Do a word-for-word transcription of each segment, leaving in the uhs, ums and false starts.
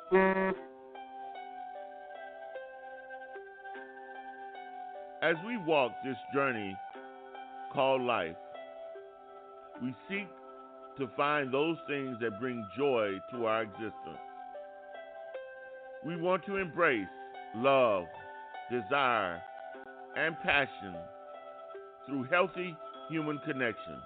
As we walk this journey called life, we seek to find those things that bring joy to our existence. We want to embrace love, desire, and passion through healthy human connections.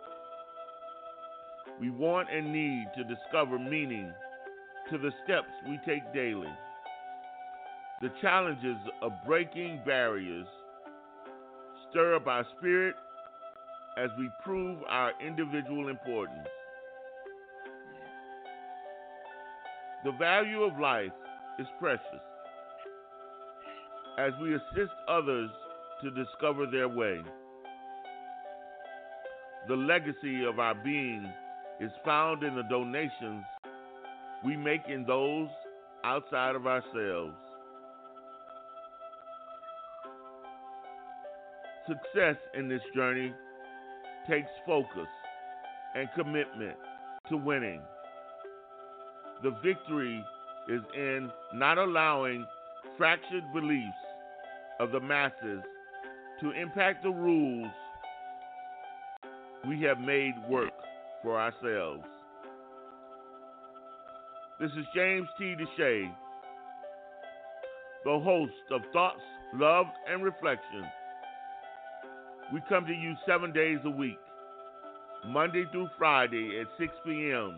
We want and need to discover meaning to the steps we take daily. The challenges of breaking barriers stir up our spirit as we prove our individual importance. The value of life is precious as we assist others to discover their way. The legacy of our being is found in the donations we make in those outside of ourselves. Success in this journey takes focus and commitment to winning. The victory is in not allowing fractured beliefs of the masses to impact the rules we have made work for ourselves. This is James T. Deshay, the host of Thoughts, Love, and Reflection. We come to you seven days a week, Monday through Friday at six p.m.,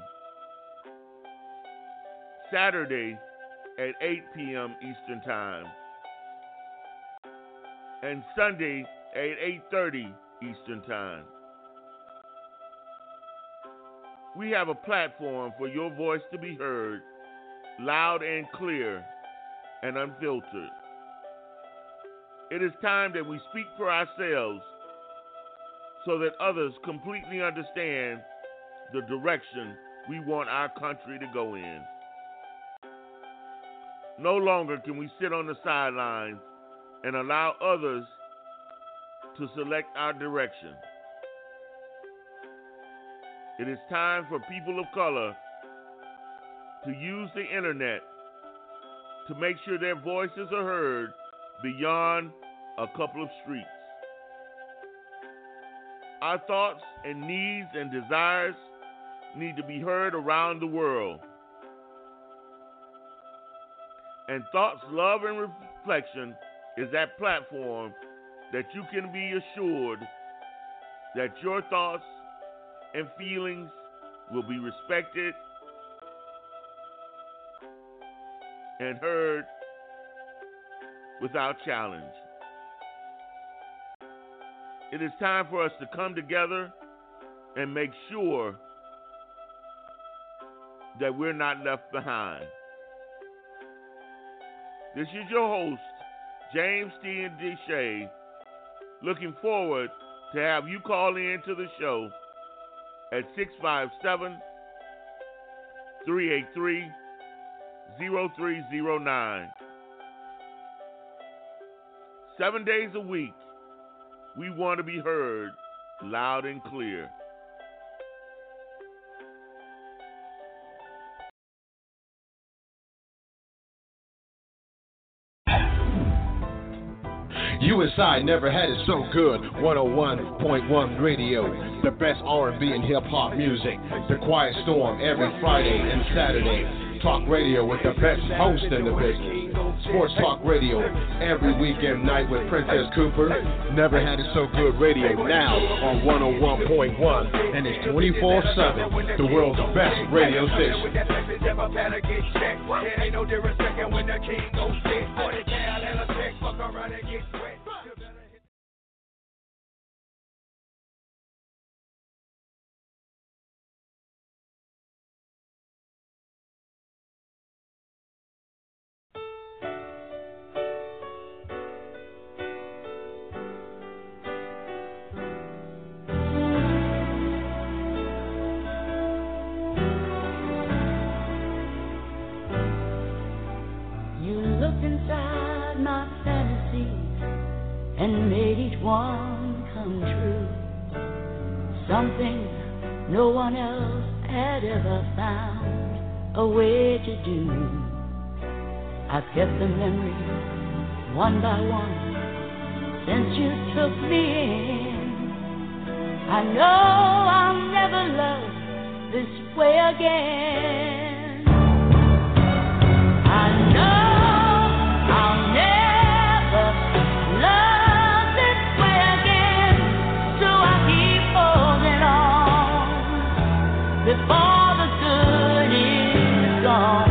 Saturday at eight p.m. Eastern Time, and Sunday at eight thirty Eastern Time. We have a platform for your voice to be heard, loud and clear and unfiltered. It is time that we speak for ourselves so that others completely understand the direction we want our country to go in. No longer can we sit on the sidelines and allow others to select our direction. It is time for people of color to use the internet to make sure their voices are heard beyond a couple of streets. Our thoughts and needs and desires need to be heard around the world. And Thoughts, Love, and Reflection is that platform that you can be assured that your thoughts and feelings will be respected and heard without challenge. It is time for us to come together and make sure that we're not left behind. This is your host, James T. Deshay, looking forward to have you call in to the show at six five seven, three eight three, zero three zero nine. Seven days a week, we want to be heard loud and clear. U S I never had it so good. one oh one point one Radio, the best R and B and hip hop music. The Quiet Storm every Friday and Saturday. Talk radio with the best host in the business. Sports Talk Radio every weekend night with Princess Cooper. Never had it so good radio now on one oh one point one, and it's twenty-four seven. The world's best radio station. And made each one come true. Something no one else had ever found a way to do. I've kept the memories one by one since you took me in. I know I'll never love this way again. I know I'll never love this way again, so I keep holding on before the good is gone.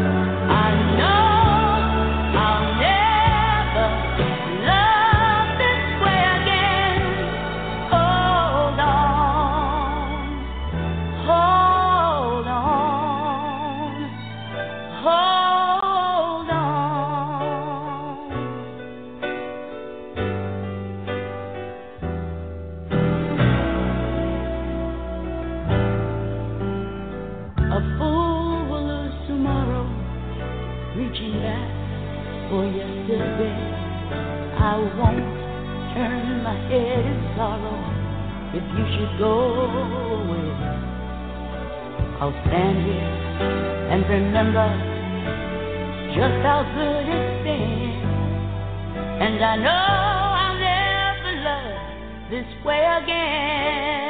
For yesterday, I won't turn my head in sorrow. If you should go away, I'll stand here and remember just how good it's been. And I know I'll never love this way again.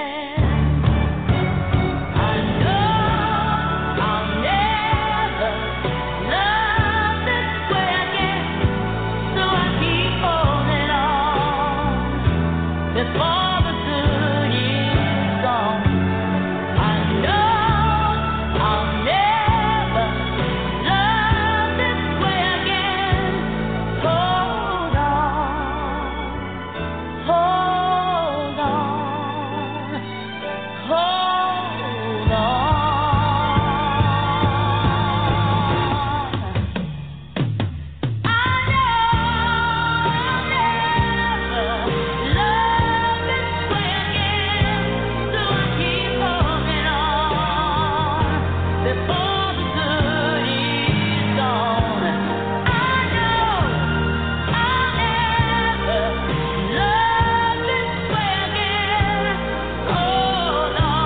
Before the good is gone, I know I'll never love this way again. Hold on, hold on, hold on. I know I'll never love this way again, so I keep holding on before the good is gone. I know I'll never love this way again. Hold on,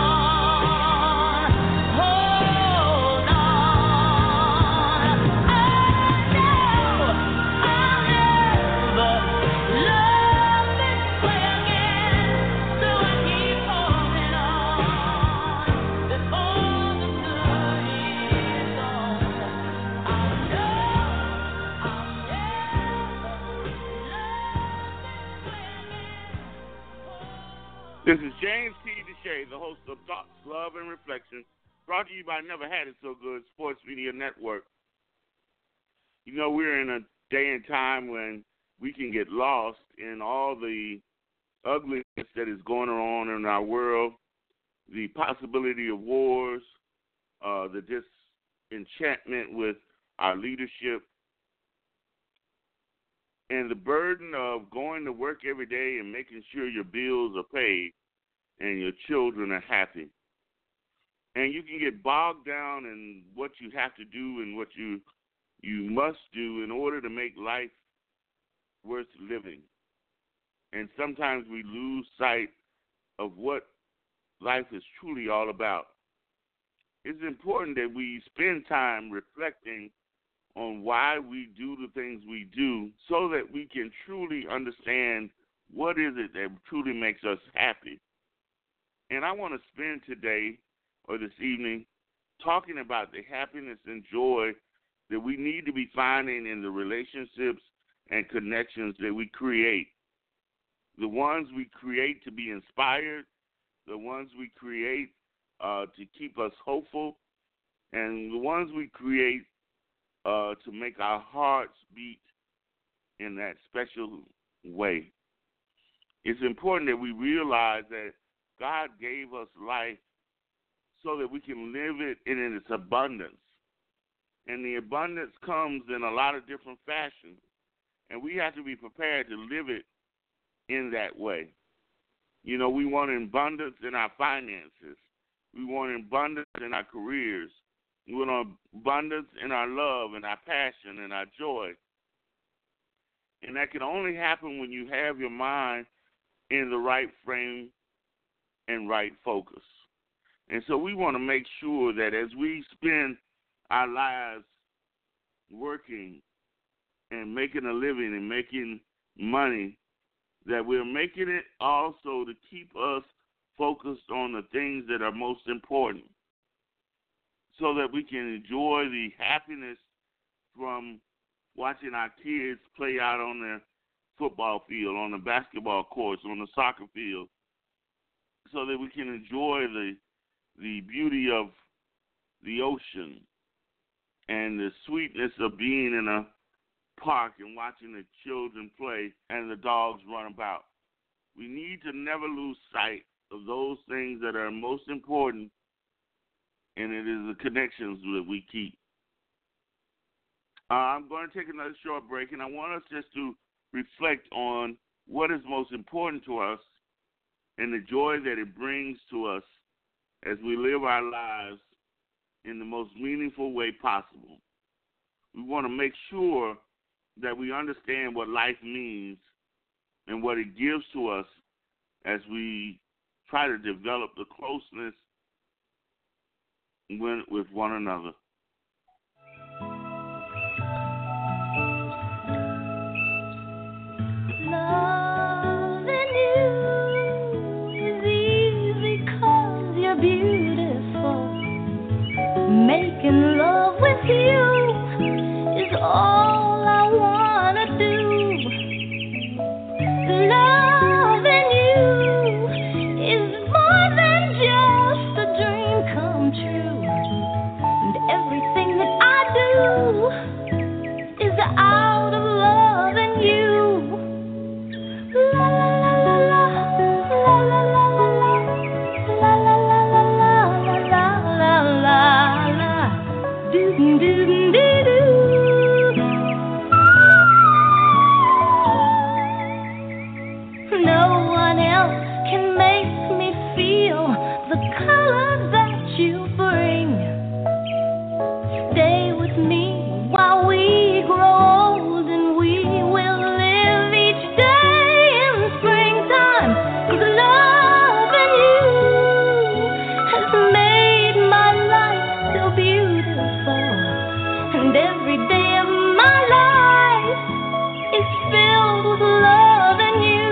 hold on. I know I'll never love this way again, so I keep holding on before the good is gone. I know I'll never love This is James T. Deshay, the host of Thoughts, Love, and Reflection, brought to you by Never Had It So Good Sports Media Network. You know, we're in a day and time when we can get lost in all the ugliness that is going on in our world, the possibility of wars, uh, the disenchantment with our leadership, and the burden of going to work every day and making sure your bills are paid and your children are happy. And you can get bogged down in what you have to do and what you you must do in order to make life worth living. And sometimes we lose sight of what life is truly all about. It's important that we spend time reflecting on why we do the things we do so that we can truly understand what is it that truly makes us happy. And I want to spend today or this evening talking about the happiness and joy that we need to be finding in the relationships and connections that we create. The ones we create to be inspired, the ones we create uh, to keep us hopeful, and the ones we create uh, to make our hearts beat in that special way. It's important that we realize that God gave us life so that we can live it in its abundance. And the abundance comes in a lot of different fashions, and we have to be prepared to live it in that way. You know, we want abundance in our finances. We want abundance in our careers. We want abundance in our love and our passion and our joy. And that can only happen when you have your mind in the right frame and right focus. And so we want to make sure that as we spend our lives working and making a living and making money, that we're making it also to keep us focused on the things that are most important so that we can enjoy the happiness from watching our kids play out on the football field, on the basketball courts, on the soccer field, so that we can enjoy the the beauty of the ocean and the sweetness of being in a park and watching the children play and the dogs run about. We need to never lose sight of those things that are most important, and it is the connections that we keep. Uh, I'm going to take another short break, and I want us just to reflect on what is most important to us and the joy that it brings to us as we live our lives in the most meaningful way possible. We want to make sure that we understand what life means and what it gives to us as we try to develop the closeness with one another. Loving you is easy 'cause you're beautiful. Making love with you is all I wanna do. Loving you is more than just a dream come true. And everything that I do is out of loving you. La la la la la la la la la la la la la la la la do do do do. No one else can make me feel the color that you bring. Stay with me while we grow old, and we will live each day in springtime. 'Cause loving you has made my life so beautiful, and every day of my life is filled with loving you.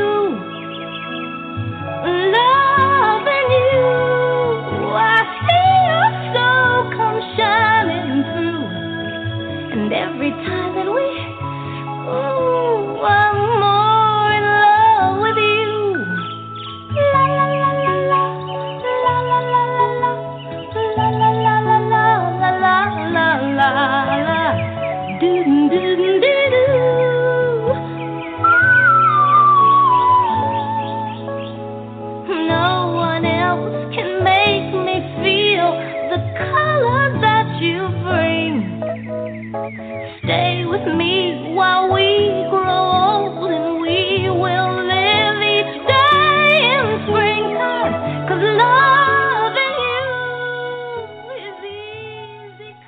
Loving you, I see your soul come shining through. And every time that we, ooh, I'm more in love with you. La la la la la, la la la la la, la la la la la, la la la la, do do do do do. No one else can make me feel the color that you bring. Stay with me while we grow old, and we will live each day in springtime. 'Cause loving you is easy.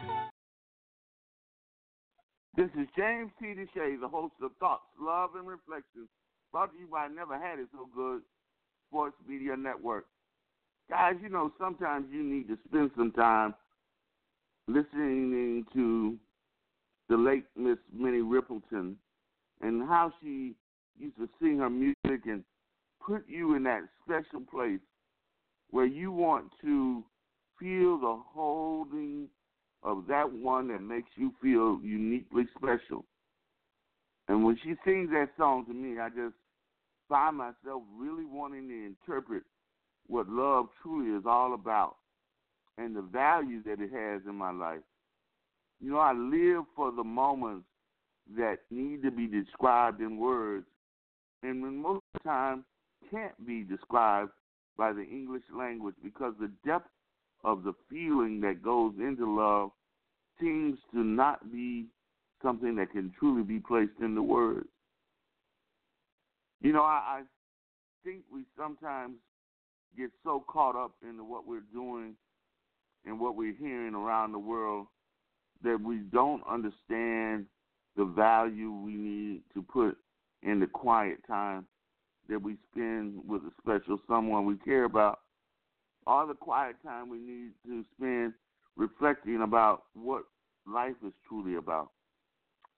This is James T. Deshay, the host of Thoughts, Love, and Reflections, brought to you by Never Had It So Good Sports Media Network. Guys, you know, sometimes you need to spend some time listening to the late Miss Minnie Riperton and how she used to sing her music and put you in that special place where you want to feel the holding of that one that makes you feel uniquely special. And when she sings that song to me, I just find myself really wanting to interpret what love truly is all about and the value that it has in my life. You know, I live for the moments that need to be described in words, and when most of the time can't be described by the English language, because the depth of the feeling that goes into love seems to not be something that can truly be placed into words. You know, I, I think we sometimes get so caught up into what we're doing and what we're hearing around the world that we don't understand the value we need to put in the quiet time that we spend with a special someone we care about, or the quiet time we need to spend reflecting about what life is truly about.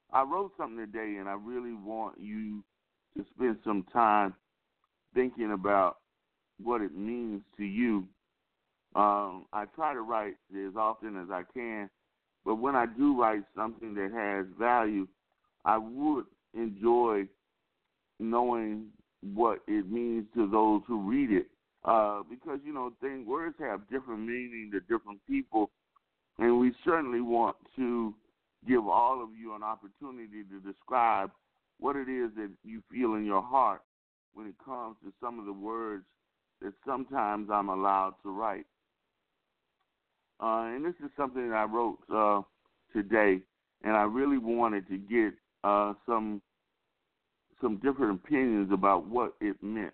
I wrote something today, and I really want you to spend some time thinking about what it means to you. Um, I try to write as often as I can, but when I do write something that has value, I would enjoy knowing what it means to those who read it. Uh, because, you know, things, words have different meaning to different people, and we certainly want to give all of you an opportunity to describe what it is that you feel in your heart when it comes to some of the words that sometimes I'm allowed to write. Uh, and this is something that I wrote uh, today, and I really wanted to get uh, some some different opinions about what it meant.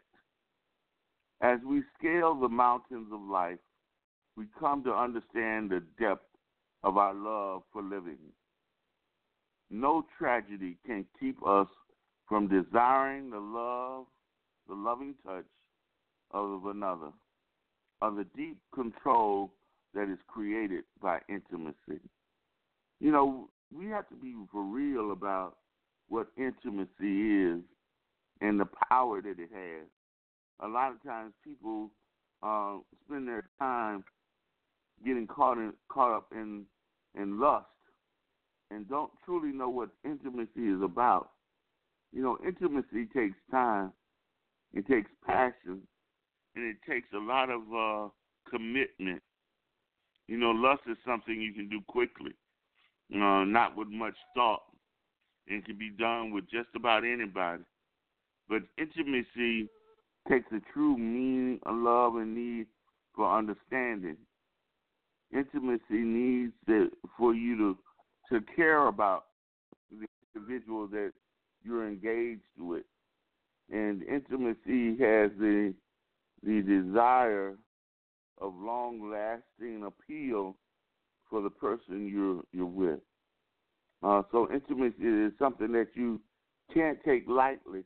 As we scale the mountains of life, we come to understand the depth of our love for living. No tragedy can keep us from desiring the love, the loving touch of another, of the deep control that is created by intimacy. You know, we have to be for real about what intimacy is and the power that it has. A lot of times people uh, spend their time getting caught in, caught up in, in lust and don't truly know what intimacy is about. You know, intimacy takes time, it takes passion, and it takes a lot of uh, commitment. You know, lust is something you can do quickly, uh, not with much thought, and can be done with just about anybody. But intimacy takes a true meaning of love and need for understanding. Intimacy needs that for you to, to care about the individual that you're engaged with. And intimacy has the the desire of long-lasting appeal for the person you're you're with. Uh, so intimacy is something that you can't take lightly.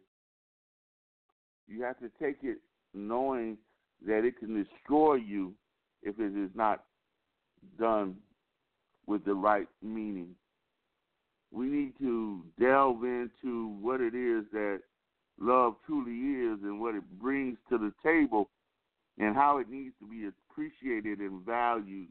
You have to take it knowing that it can destroy you if it is not done with the right meaning. We need to delve into what it is that love truly is and what it brings to the table and how it needs to be appreciated and valued.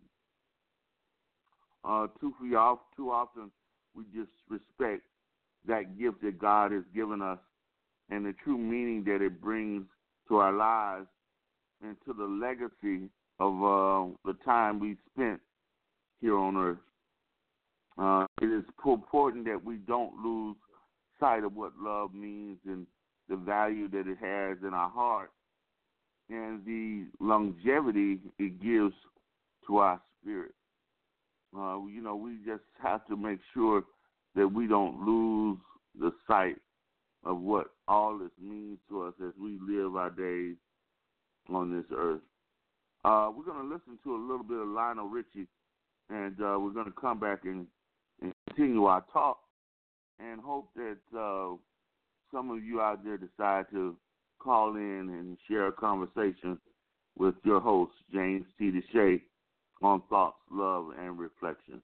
Uh, too, too often we disrespect that gift that God has given us and the true meaning that it brings to our lives and to the legacy of uh, the time we spent here on earth. Uh, it is important that we don't lose sight of what love means and the value that it has in our heart and the longevity it gives to our spirit. Uh, you know, we just have to make sure that we don't lose the sight of what all this means to us as we live our days on this earth. Uh, we're going to listen to a little bit of Lionel Richie, and uh, we're going to come back and, and continue our talk and hope that uh, some of you out there decide to call in and share a conversation with your host, James T. Deshay, on Thoughts, Love, and Reflection.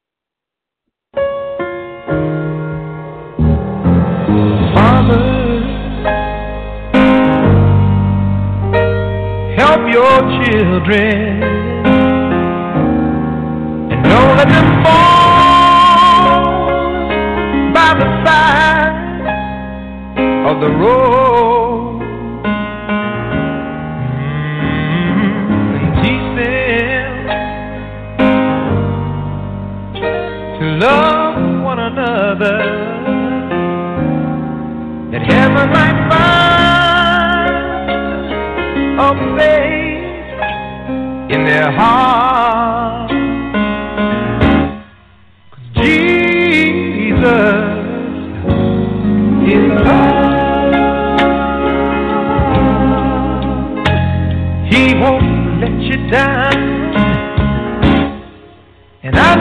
Father, help your children and don't let them fall by the side of the road, mm-hmm. and teach them to love one another, that heaven might find a place in their heart. 'Cause Jesus is love. He won't let you down, and I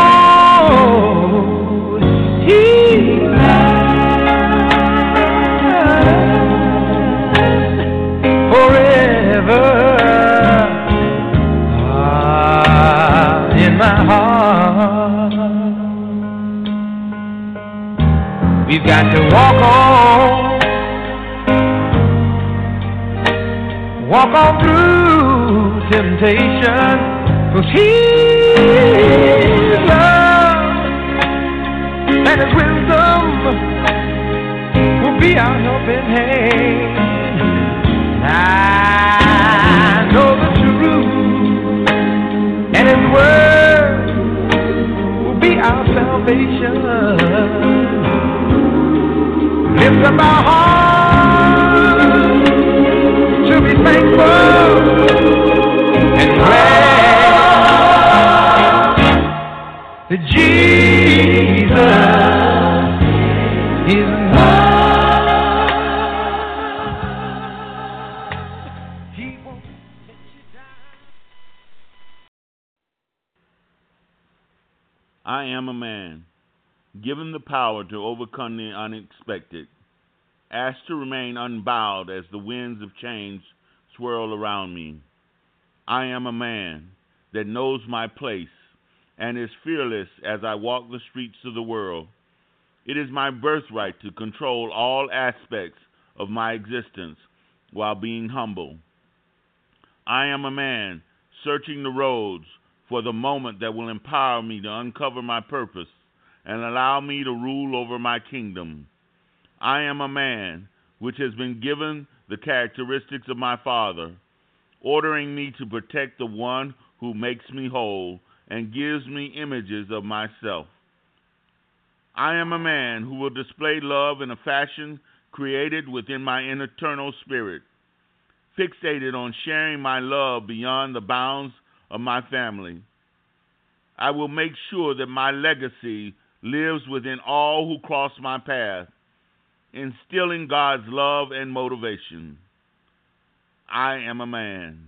know He loves forever. Ah. We've got to walk on, walk on through temptation, 'cause His love and His wisdom will be our helping hand. I know the truth, and His word will be our salvation. Lift up our hearts to be thankful and glad that Jesus is love. He won't let you down. I am a man, given the power to overcome the unexpected, asked to remain unbowed as the winds of change swirl around me. I am a man that knows my place and is fearless as I walk the streets of the world. It is my birthright to control all aspects of my existence while being humble. I am a man searching the roads for the moment that will empower me to uncover my purpose and allow me to rule over my kingdom. I am a man which has been given the characteristics of my Father, ordering me to protect the one who makes me whole and gives me images of myself. I am a man who will display love in a fashion created within my internal spirit, fixated on sharing my love beyond the bounds of my family. I will make sure that my legacy lives within all who cross my path, instilling God's love and motivation. I am a man.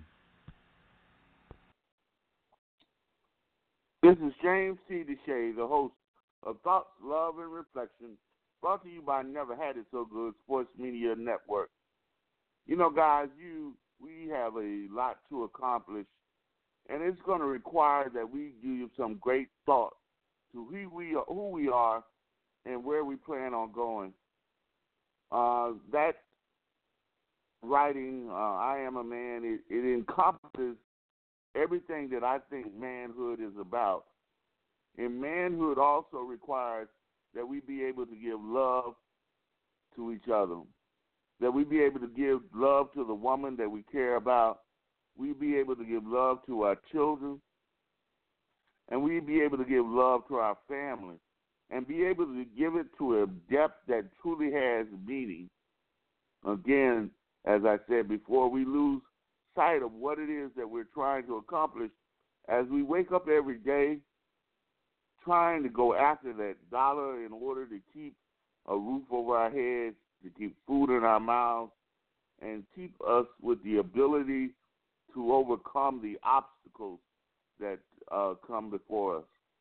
This is James T. Deshay, the host of Thoughts, Love, and Reflection, brought to you by Never Had It So Good Sports Media Network. You know, guys, you we have a lot to accomplish, and it's going to require that we give some great thought to who we are, who we are and where we plan on going. Uh, that writing, uh, I Am a Man, it, it encompasses everything that I think manhood is about. And manhood also requires that we be able to give love to each other, that we be able to give love to the woman that we care about, we be able to give love to our children, and we be able to give love to our family, and be able to give it to a depth that truly has meaning. Again, as I said before, we lose sight of what it is that we're trying to accomplish as we wake up every day trying to go after that dollar in order to keep a roof over our heads, to keep food in our mouths, and keep us with the ability to overcome the obstacles that uh, come before us.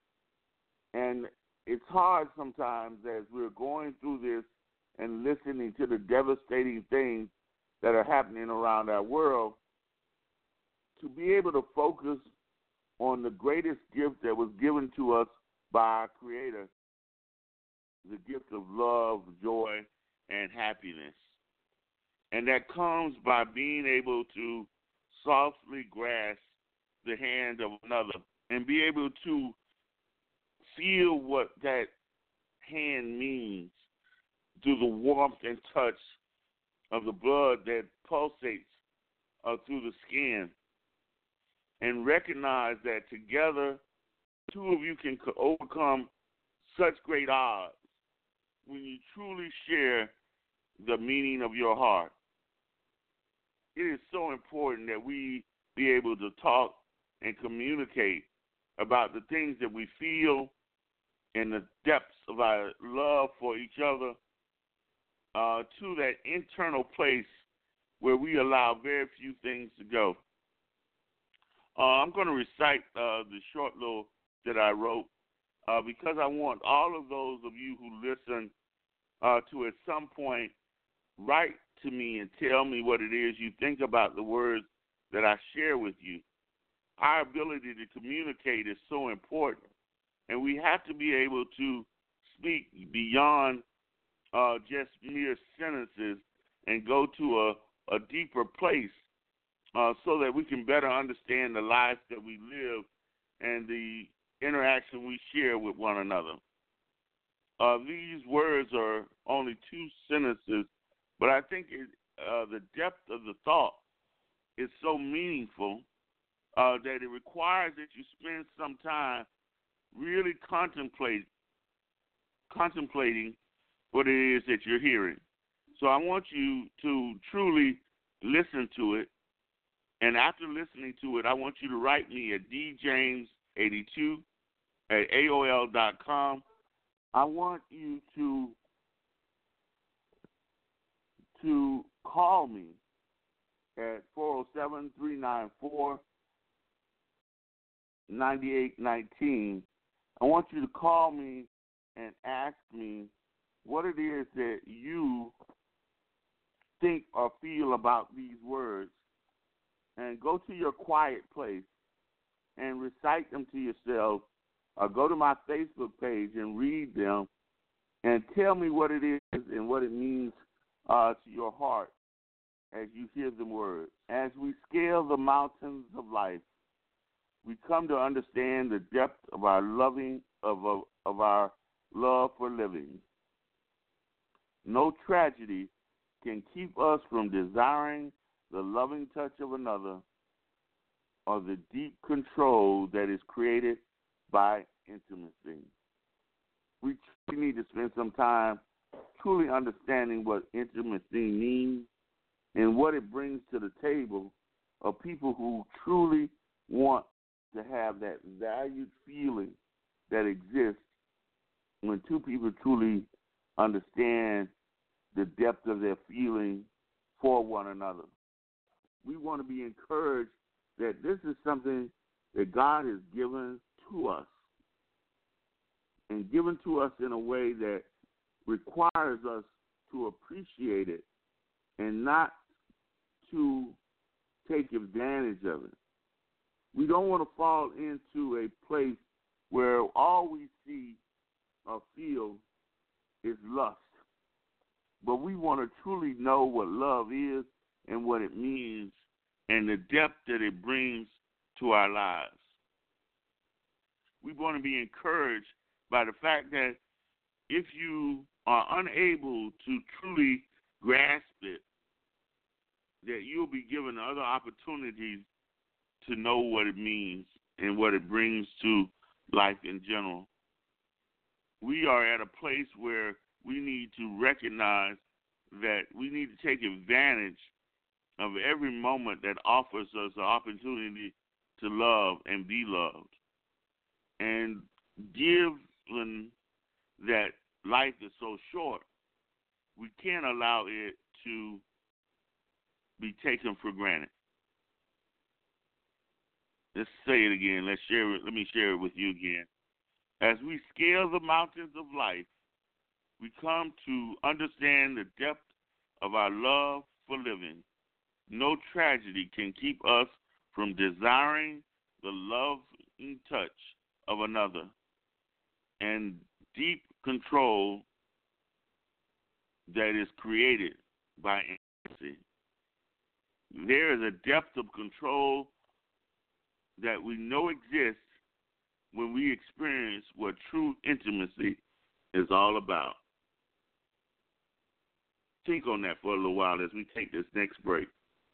And it's hard sometimes as we're going through this and listening to the devastating things that are happening around our world to be able to focus on the greatest gift that was given to us by our Creator, the gift of love, joy, and happiness. And that comes by being able to softly grasp the hand of another and be able to feel what that hand means through the warmth and touch of the blood that pulsates uh, through the skin, and recognize that together, two of you can overcome such great odds when you truly share the meaning of your heart. It is so important that we be able to talk and communicate about the things that we feel and the depths of our love for each other uh, to that internal place where we allow very few things to go. Uh, I'm going to recite uh, the short little that I wrote uh, because I want all of those of you who listen uh, to at some point write to me and tell me what it is you think about the words that I share with you. Our ability to communicate is so important, and we have to be able to speak beyond uh, just mere sentences and go to a, a deeper place uh, so that we can better understand the lives that we live and the interaction we share with one another. Uh, these words are only two sentences, but I think it, uh, the depth of the thought is so meaningful uh, that it requires that you spend some time really contemplate, contemplating what it is that you're hearing. So I want you to truly listen to it, and after listening to it, I want you to write me at d james eighty-two at A O L dot com. I want you to to call me at four oh seven, three nine four, nine eight one nine. I want you to call me and ask me what it is that you think or feel about these words, and go to your quiet place and recite them to yourself, or go to my Facebook page and read them and tell me what it is and what it means uh, to your heart as you hear the words. As we scale the mountains of life, we come to understand the depth of our loving of, of, of our love for living. No tragedy can keep us from desiring the loving touch of another or the deep control that is created by intimacy. We truly need to spend some time truly understanding what intimacy means and what it brings to the table of people who truly want to have that valued feeling that exists when two people truly understand the depth of their feeling for one another. We want to be encouraged that this is something that God has given to us, and given to us in a way that requires us to appreciate it and not to take advantage of it. We don't want to fall into a place where all we see or feel is lust, but we want to truly know what love is and what it means and the depth that it brings to our lives. We want to be encouraged by the fact that if you are unable to truly grasp it, that you'll be given other opportunities to know what it means and what it brings to life in general. We are at a place where we need to recognize that we need to take advantage of every moment that offers us an opportunity to love and be loved. And given that life is so short, we can't allow it to be taken for granted. Let's say it again. Let's share it. Let me share it with you again. As we scale the mountains of life, we come to understand the depth of our love for living. No tragedy can keep us from desiring the loving touch of another and deep control that is created by intimacy. There is a depth of control that we know exists when we experience what true intimacy is all about. Think on that for a little while as we take this next break.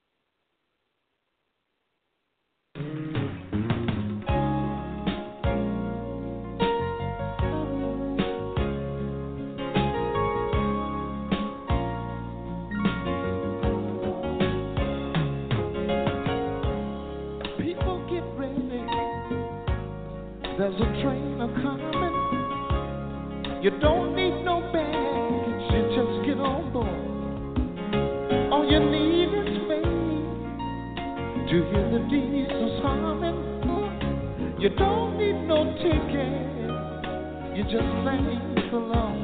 There's a train a-coming. You don't need no baggage, you just get on board. All you need is faith to hear the diesels humming. You don't need no ticket, you just thank the Lord.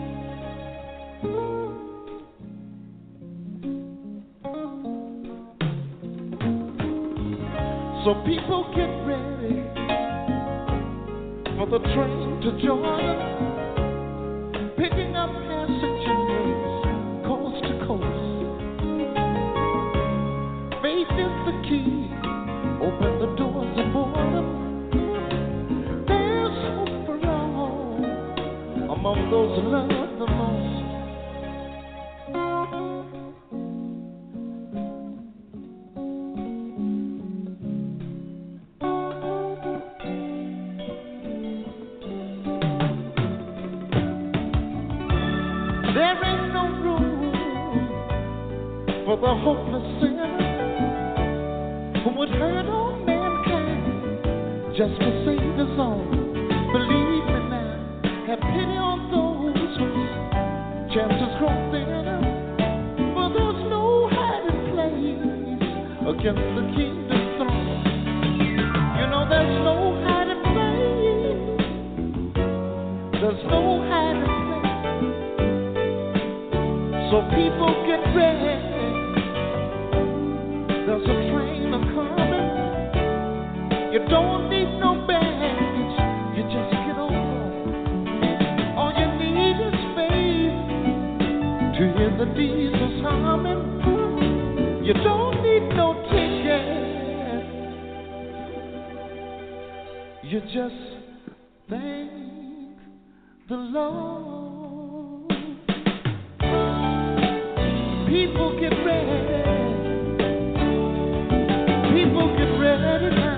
So people get ready for the train to Georgia, picking up passengers key, open the doors of boredom. There's hope for all among those who love the most. There ain't no room for the hopeless sinner who would hurt all mankind just to save his own. Believe me now, have pity on those whose chances grow thinner. For there's no hiding place against the kingdom's throne. You know there's no hiding place. There's no hiding place. So people get ready. There's a train a-coming. You don't need no baggage. You just get on. All you need is faith to hear the diesels humming. You don't need no ticket. You just thank the Lord. People get ready. People get ready now.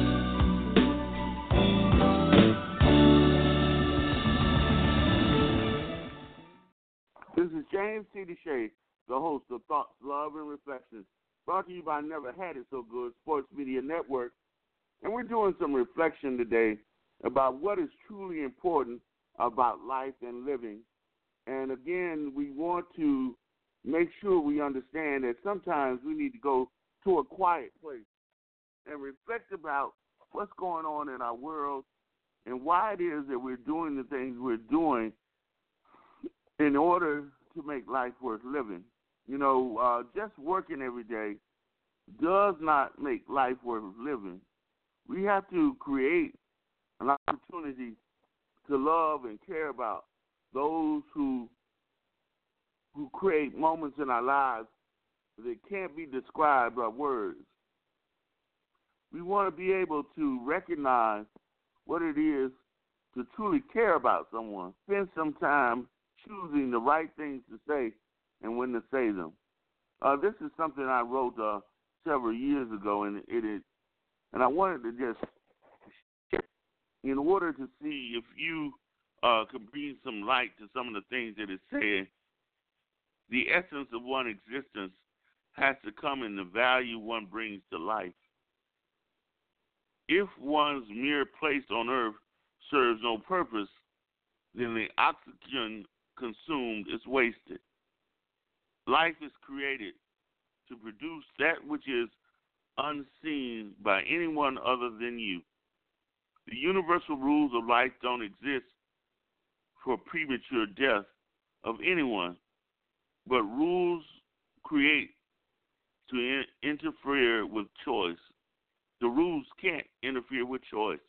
This is James T. DeShay, the host of Thoughts, Love, and Reflections, brought to you by Never Had It So Good Sports Media Network. And we're doing some reflection today about what is truly important about life and living. And again, we want to make sure we understand that sometimes we need to go to a quiet place and reflect about what's going on in our world and why it is that we're doing the things we're doing in order to make life worth living. You know, uh, just working every day does not make life worth living. We have to create an opportunity to love and care about those who who create moments in our lives that can't be described by words. We want to be able to recognize what it is to truly care about someone. Spend some time choosing the right things to say and when to say them. Uh, this is something I wrote uh, several years ago, and it is, and I wanted to just, in order to see if you uh, could bring some light to some of the things that it said. The essence of one's existence has to come in the value one brings to life. If one's mere place on earth serves no purpose, then the oxygen consumed is wasted. Life is created to produce that which is unseen by anyone other than you. The universal rules of life don't exist for premature death of anyone, but rules create to in- interfere with choice. The rules can't interfere with choice.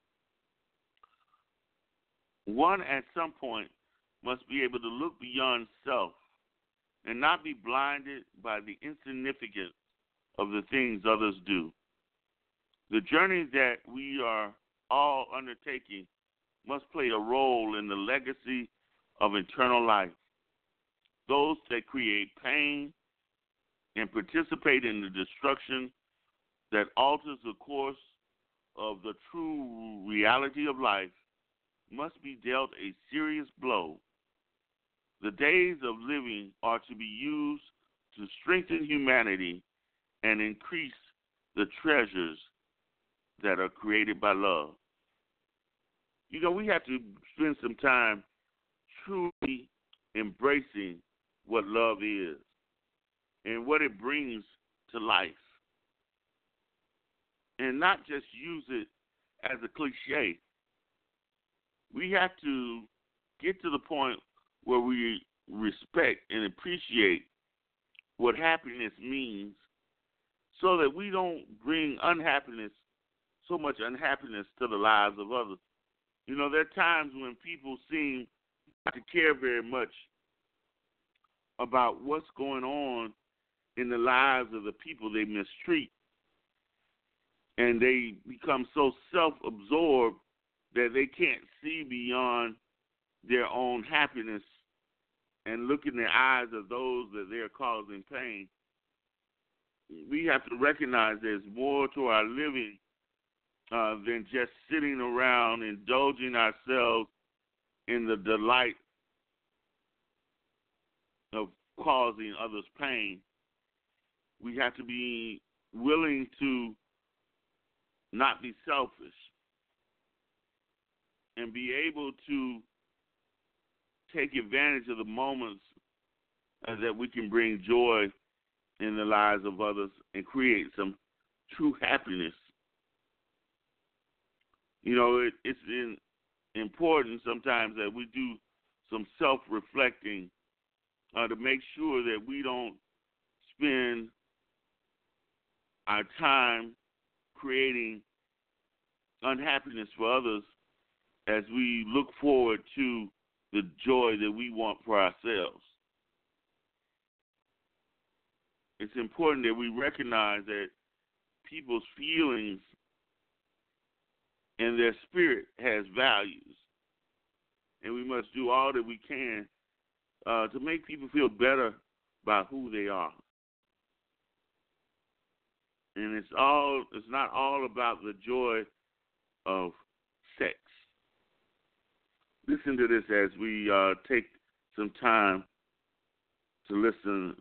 One at some point must be able to look beyond self and not be blinded by the insignificance of the things others do. The journey that we are all undertaking must play a role in the legacy of eternal life. Those that create pain and participate in the destruction that alters the course of the true reality of life must be dealt a serious blow. The days of living are to be used to strengthen humanity and increase the treasures that are created by love. You know, we have to spend some time truly embracing what love is and what it brings to life, and not just use it as a cliche. We have to get to the point where we respect and appreciate what happiness means so that we don't bring unhappiness, so much unhappiness to the lives of others. You know, there are times when people seem not to care very much about what's going on in the lives of the people they mistreat. and they become so self-absorbed that they can't see beyond their own happiness and look in the eyes of those that they're causing pain. We have to recognize there's more to our living uh, than just sitting around indulging ourselves in the delight of causing others pain. We have to be willing to not be selfish and be able to take advantage of the moments uh, that we can bring joy in the lives of others and create some true happiness. You know, it, it's in, important sometimes that we do some self-reflecting uh, to make sure that we don't spend our time creating unhappiness for others as we look forward to the joy that we want for ourselves. It's important that we recognize that people's feelings and their spirit has values, and we must do all that we can uh, to make people feel better about who they are. And it's all it's not all about the joy of sex. Listen to this as we uh, take some time to listen.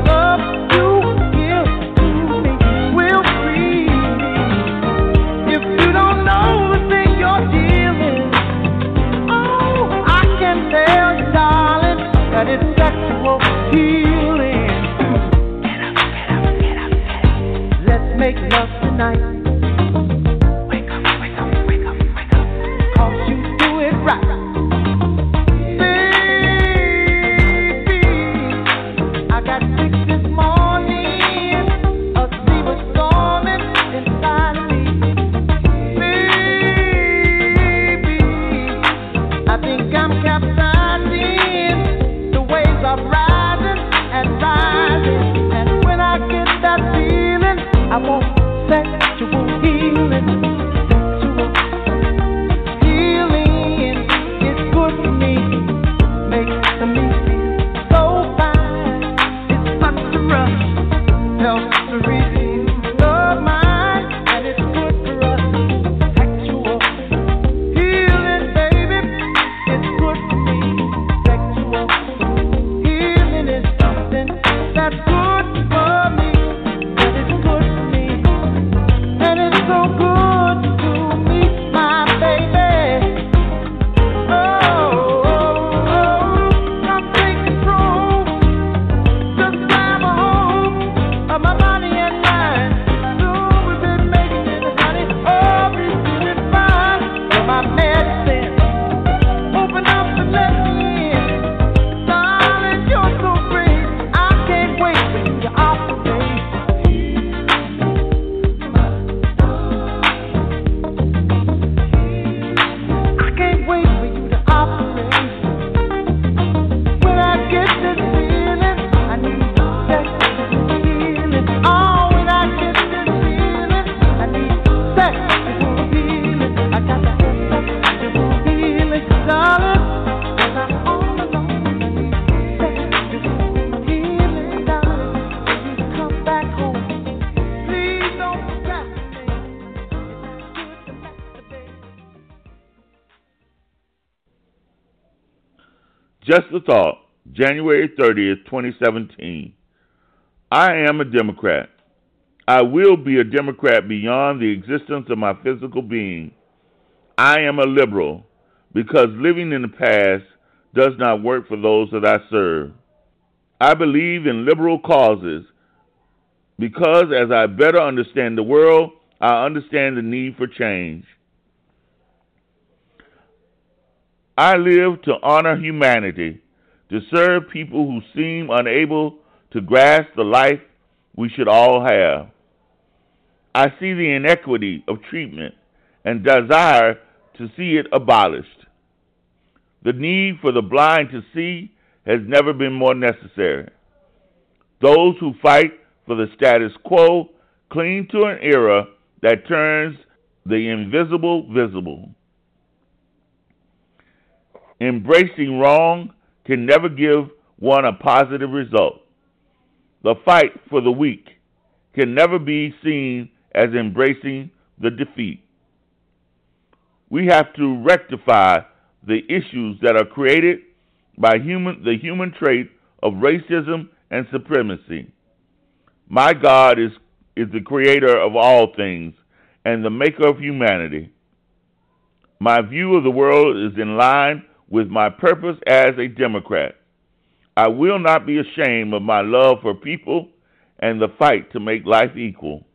If Just a thought, January thirtieth, twenty seventeen. I am a Democrat. I will be a Democrat beyond the existence of my physical being. I am a liberal because living in the past does not work for those that I serve. I believe in liberal causes because as I better understand the world, I understand the need for change. I live to honor humanity, to serve people who seem unable to grasp the life we should all have. I see the inequity of treatment and desire to see it abolished. The need for the blind to see has never been more necessary. Those who fight for the status quo cling to an era that turns the invisible visible. Embracing wrong can never give one a positive result. The fight for the weak can never be seen as embracing the defeat. We have to rectify the issues that are created by human, the human trait of racism and supremacy. My God is, is the creator of all things and the maker of humanity. My view of the world is in line with my purpose as a Democrat. I will not be ashamed of my love for people and the fight to make life equal.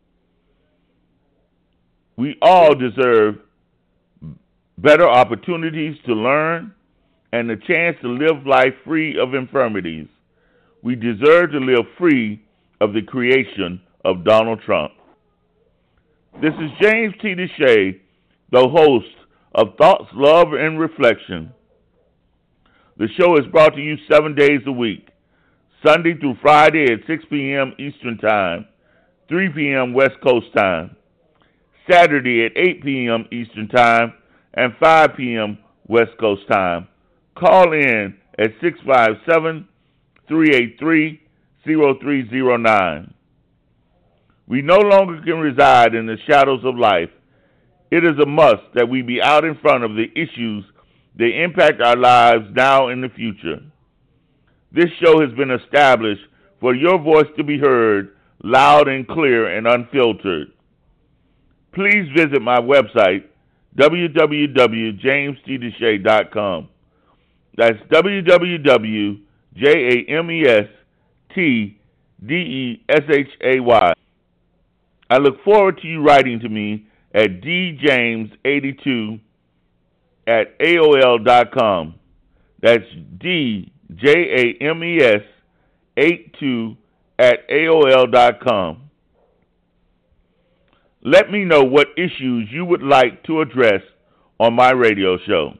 We all deserve better opportunities to learn and the chance to live life free of infirmities. We deserve to live free of the creation of Donald Trump. This is James T. Deshay, the host of Thoughts, Love, and Reflection. The show is brought to you seven days a week, Sunday through Friday at six p.m. Eastern Time, three p.m. West Coast Time, Saturday at eight p.m. Eastern Time, and five p.m. West Coast Time. Call in at six five seven, three eight three, zero three zero nine. We no longer can reside in the shadows of life. It is a must that we be out in front of the issues that impact our lives now and the future. This show has been established for your voice to be heard loud and clear and unfiltered. Please visit my website, w w w dot james t deshay dot com. That's w w w dot james t deshay. I look forward to you writing to me at d james eighty-two at a o l dot com. That's D J A M E S eighty-two at A O L dot com. Let me know what issues you would like to address on my radio show.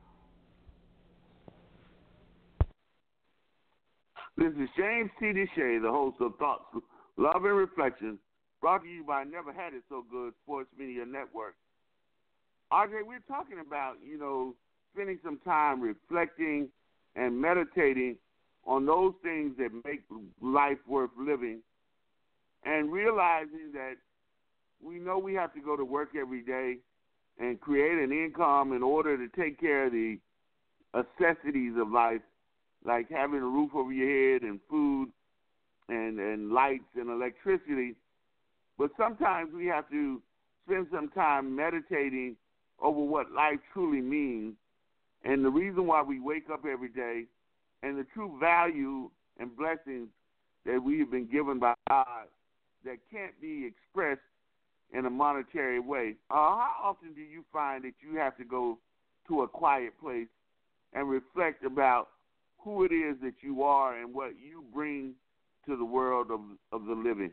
This is James T. Deshay, the host of Thoughts, Love, and Reflection, brought to you by Never Had It So Good Sports Media Network. R J, we're talking about, you know, spending some time reflecting and meditating on those things that make life worth living and realizing that we know we have to go to work every day and create an income in order to take care of the necessities of life, like having a roof over your head and food and, and lights and electricity. But sometimes we have to spend some time meditating over what life truly means and the reason why we wake up every day and the true value and blessings that we have been given by God that can't be expressed in a monetary way. Uh, how often do you find that you have to go to a quiet place and reflect about who it is that you are and what you bring to the world of, of the living?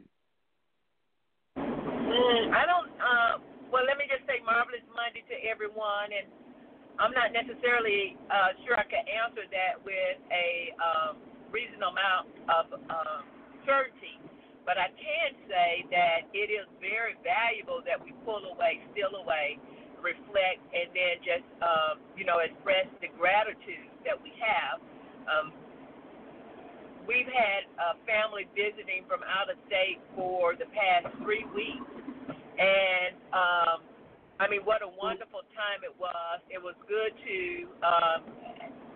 Mm, I don't, uh, well, let me just say marvelous Monday to everyone, and I'm not necessarily uh, sure I can answer that with a um, reasonable amount of um, certainty, but I can say that it is very valuable that we pull away, steal away, reflect, and then just, um, you know, express the gratitude that we have. Um, we've had a family visiting from out of state for the past three weeks, and um, I mean, what a wonderful time it was. It was good to um,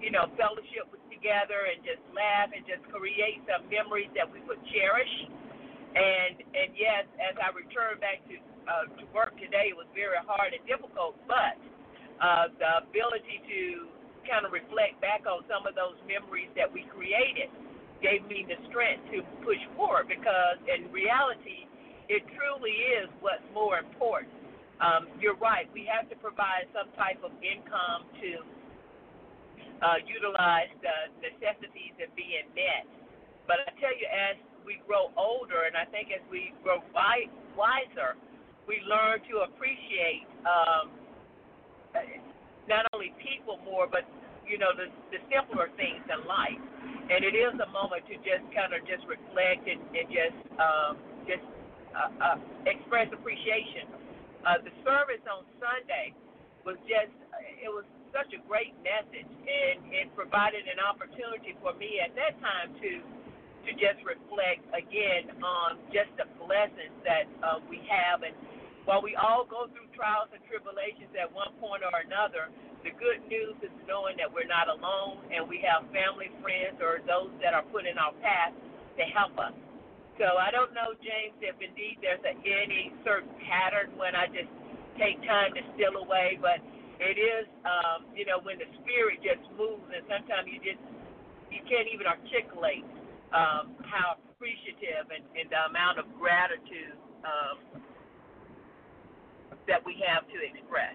you know, fellowship with together and just laugh and just create some memories that we would cherish. And and yes, as I returned back to uh, to work today, it was very hard and difficult, but uh, the ability to kind of reflect back on some of those memories that we created gave me the strength to push forward, because in reality, it truly is what's more important. Um, you're right. We have to provide some type of income to uh, utilize the necessities of being met. But I tell you, as we grow older, and I think as we grow wiser, we learn to appreciate um, not only people more, but you know the, the simpler things in life. And it is a moment to just kind of just reflect and, and just um, just uh, uh, express appreciation. Uh, the service on Sunday was just, it was such a great message, and it provided an opportunity for me at that time to to just reflect again on just the blessings that uh, we have. And while we all go through trials and tribulations at one point or another, the good news is knowing that we're not alone, and we have family, friends, or those that are put in our path to help us. So I don't know, James, if indeed there's a, any certain pattern when I just take time to steal away, but it is, um, you know, when the spirit just moves, and sometimes you just, you can't even articulate um, how appreciative and, and the amount of gratitude um, that we have to express.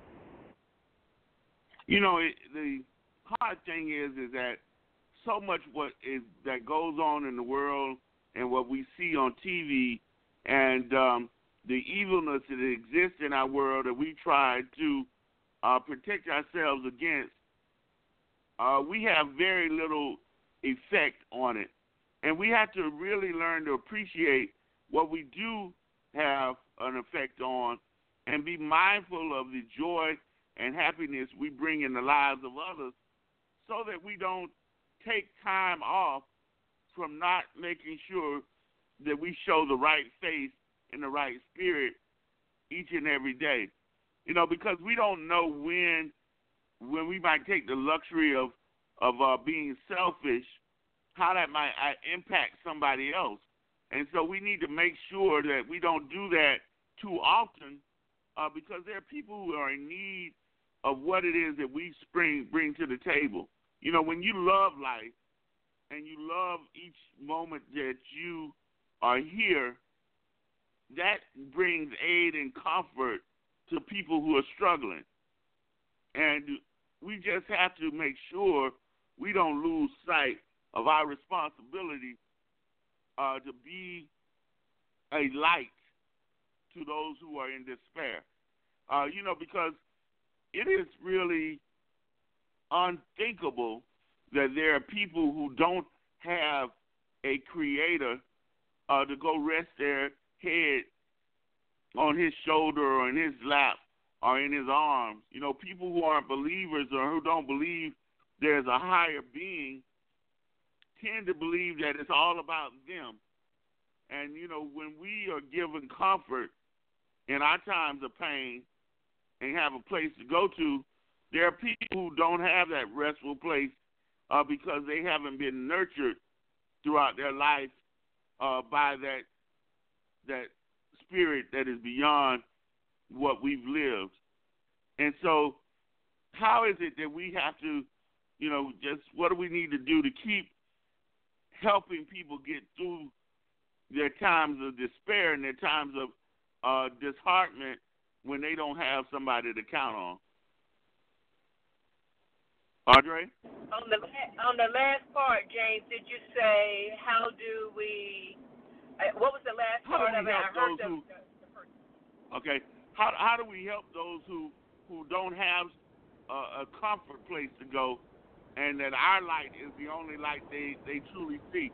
You know, it, the hard thing is, is that so much what is that goes on in the world and what we see on T V and um, the evilness that exists in our world that we try to uh, protect ourselves against, uh, we have very little effect on it. And we have to really learn to appreciate what we do have an effect on and be mindful of the joy and happiness we bring in the lives of others, so that we don't take time off from not making sure that we show the right face and the right spirit each and every day. You know, because we don't know when when we might take the luxury of, of uh, being selfish, how that might uh, impact somebody else. And so we need to make sure that we don't do that too often, uh, because there are people who are in need of what it is that we bring, bring to the table. You know, when you love life and you love each moment that you are here, that brings aid and comfort to people who are struggling. And we just have to make sure we don't lose sight of our responsibility uh, to be a light to those who are in despair. Uh, you know, because it is really unthinkable that there are people who don't have a creator uh, to go rest their head on his shoulder or in his lap or in his arms. You know, people who aren't believers or who don't believe there's a higher being tend to believe that it's all about them. And, you know, when we are given comfort in our times of pain and have a place to go to, there are people who don't have that restful place uh, because they haven't been nurtured throughout their life uh, by that that spirit that is beyond what we've lived. And so how is it that we have to, you know, just what do we need to do to keep helping people get through their times of despair and their times of uh, disheartenment when they don't have somebody to count on? Audrey? On the on the last part, James, did you say how do we? Uh, what was the last how part do of we it? help I heard those the, who, the, the first. Okay. How how do we help those who, who don't have a, a comfort place to go, and that our light is the only light they, they truly see?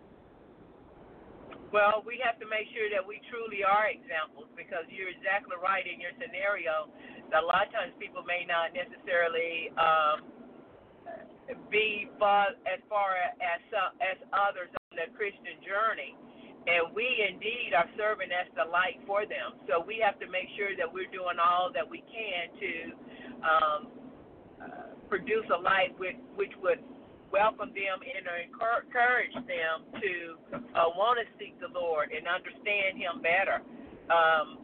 Well, we have to make sure that we truly are examples, because you're exactly right in your scenario. That a lot of times people may not necessarily um, be far, as far as some, as others on the Christian journey, and we indeed are serving as the light for them. So we have to make sure that we're doing all that we can to um, uh, produce a life which, which would welcome them and encourage them to uh, want to seek the Lord and understand Him better. Um,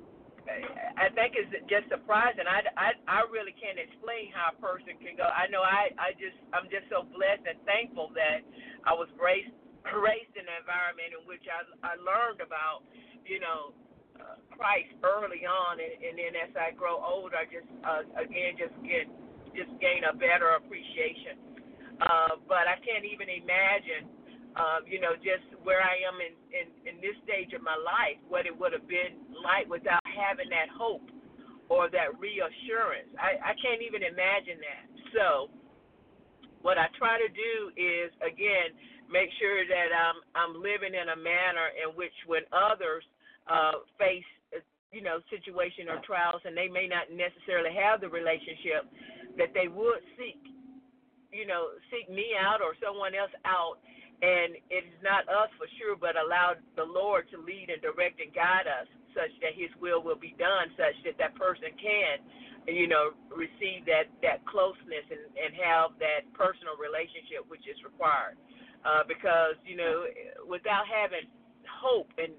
I think it's just surprising. I, I, I really can't explain how a person can go. I know I, I just I'm just so blessed and thankful that I was raised raised in an environment in which I I learned about, you know, uh, Christ early on, and, and then as I grow older, I just uh, again just get just gain a better appreciation. Uh, but I can't even imagine, uh, you know, just where I am in, in, in this stage of my life, what it would have been like without having that hope or that reassurance. I, I can't even imagine that. So what I try to do is, again, make sure that I'm, I'm living in a manner in which when others uh, face, you know, situation or trials, and they may not necessarily have the relationship, that they would seek you know, seek me out or someone else out, and it's not us for sure, but allow the Lord to lead and direct and guide us such that His will will be done, such that that person can, you know, receive that, that closeness and, and have that personal relationship which is required. Uh, because, you know, without having hope, and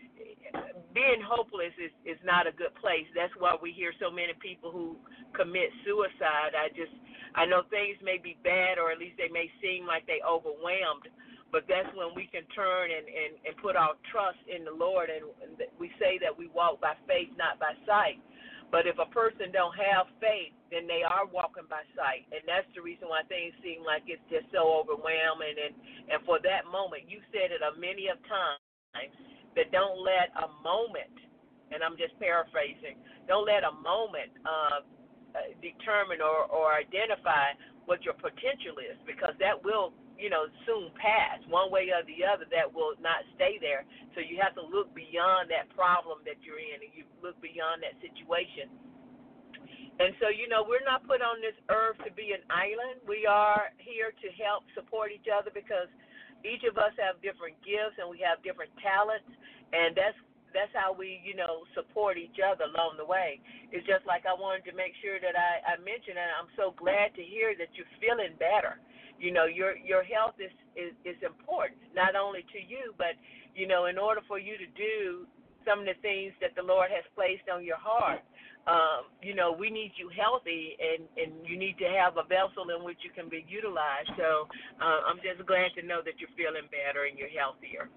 being hopeless is, is not a good place. That's why we hear so many people who commit suicide. I just, I know things may be bad, or at least they may seem like they overwhelmed, but that's when we can turn and, and, and put our trust in the Lord, and, and we say that we walk by faith, not by sight. But if a person don't have faith, then they are walking by sight, and that's the reason why things seem like it's just so overwhelming. And, and for that moment, you said it a many of times, that don't let a moment, and I'm just paraphrasing, don't let a moment uh, determine or, or identify what your potential is, because that will, you know, soon pass one way or the other. That will not stay there. So you have to look beyond that problem that you're in, and you look beyond that situation. And so, you know, we're not put on this earth to be an island. We are here to help support each other, because each of us have different gifts and we have different talents, and that's that's how we, you know, support each other along the way. It's just like I wanted to make sure that I, I mentioned, and I'm so glad to hear that you're feeling better. You know, your your health is, is, is important, not only to you, but, you know, in order for you to do some of the things that the Lord has placed on your heart, um, you know, we need you healthy, and, and you need to have a vessel in which you can be utilized. So uh, I'm just glad to know that you're feeling better and you're healthier.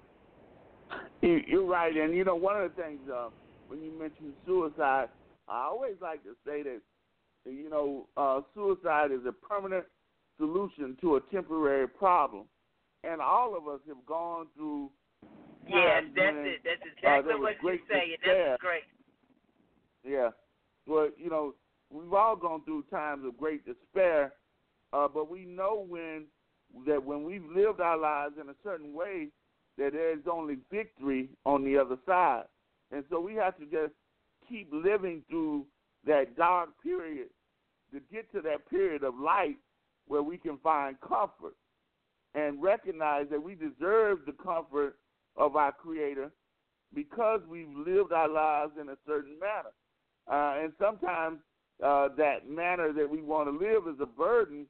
You're right. And, you know, one of the things uh, when you mention suicide, I always like to say that, you know, uh, suicide is a permanent solution to a temporary problem. And all of us have gone through Yes, that's when, it. That's exactly uh, what you're saying. Despair. That's great. Yeah. Well, you know, we've all gone through times of great despair, uh, but we know when that when we've lived our lives in a certain way, that there's only victory on the other side. And so we have to just keep living through that dark period to get to that period of light where we can find comfort and recognize that we deserve the comfort of our Creator because we've lived our lives in a certain manner. Uh, and sometimes uh, that manner that we want to live is a burden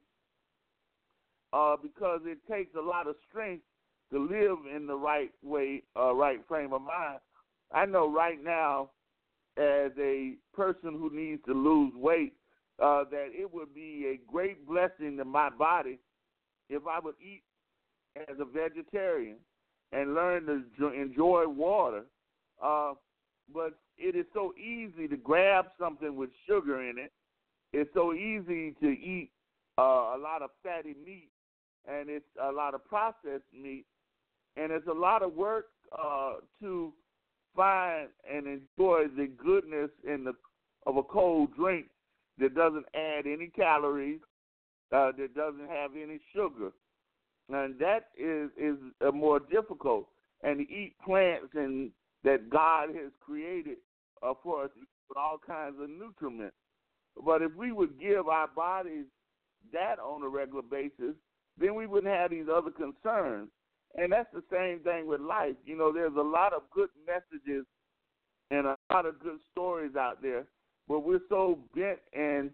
uh, because it takes a lot of strength to live in the right way, uh, right frame of mind. I know right now, as a person who needs to lose weight, uh, that it would be a great blessing to my body if I would eat as a vegetarian and learn to enjoy water. Uh, but it is so easy to grab something with sugar in it. It's so easy to eat uh, a lot of fatty meat, and it's a lot of processed meat, and it's a lot of work uh, to find and enjoy the goodness in the of a cold drink that doesn't add any calories, uh, that doesn't have any sugar. And that is, is uh, more difficult. And to eat plants and that God has created uh, for us with all kinds of nutrients. But if we would give our bodies that on a regular basis, then we wouldn't have these other concerns. And that's the same thing with life. You know, there's a lot of good messages and a lot of good stories out there, but we're so bent and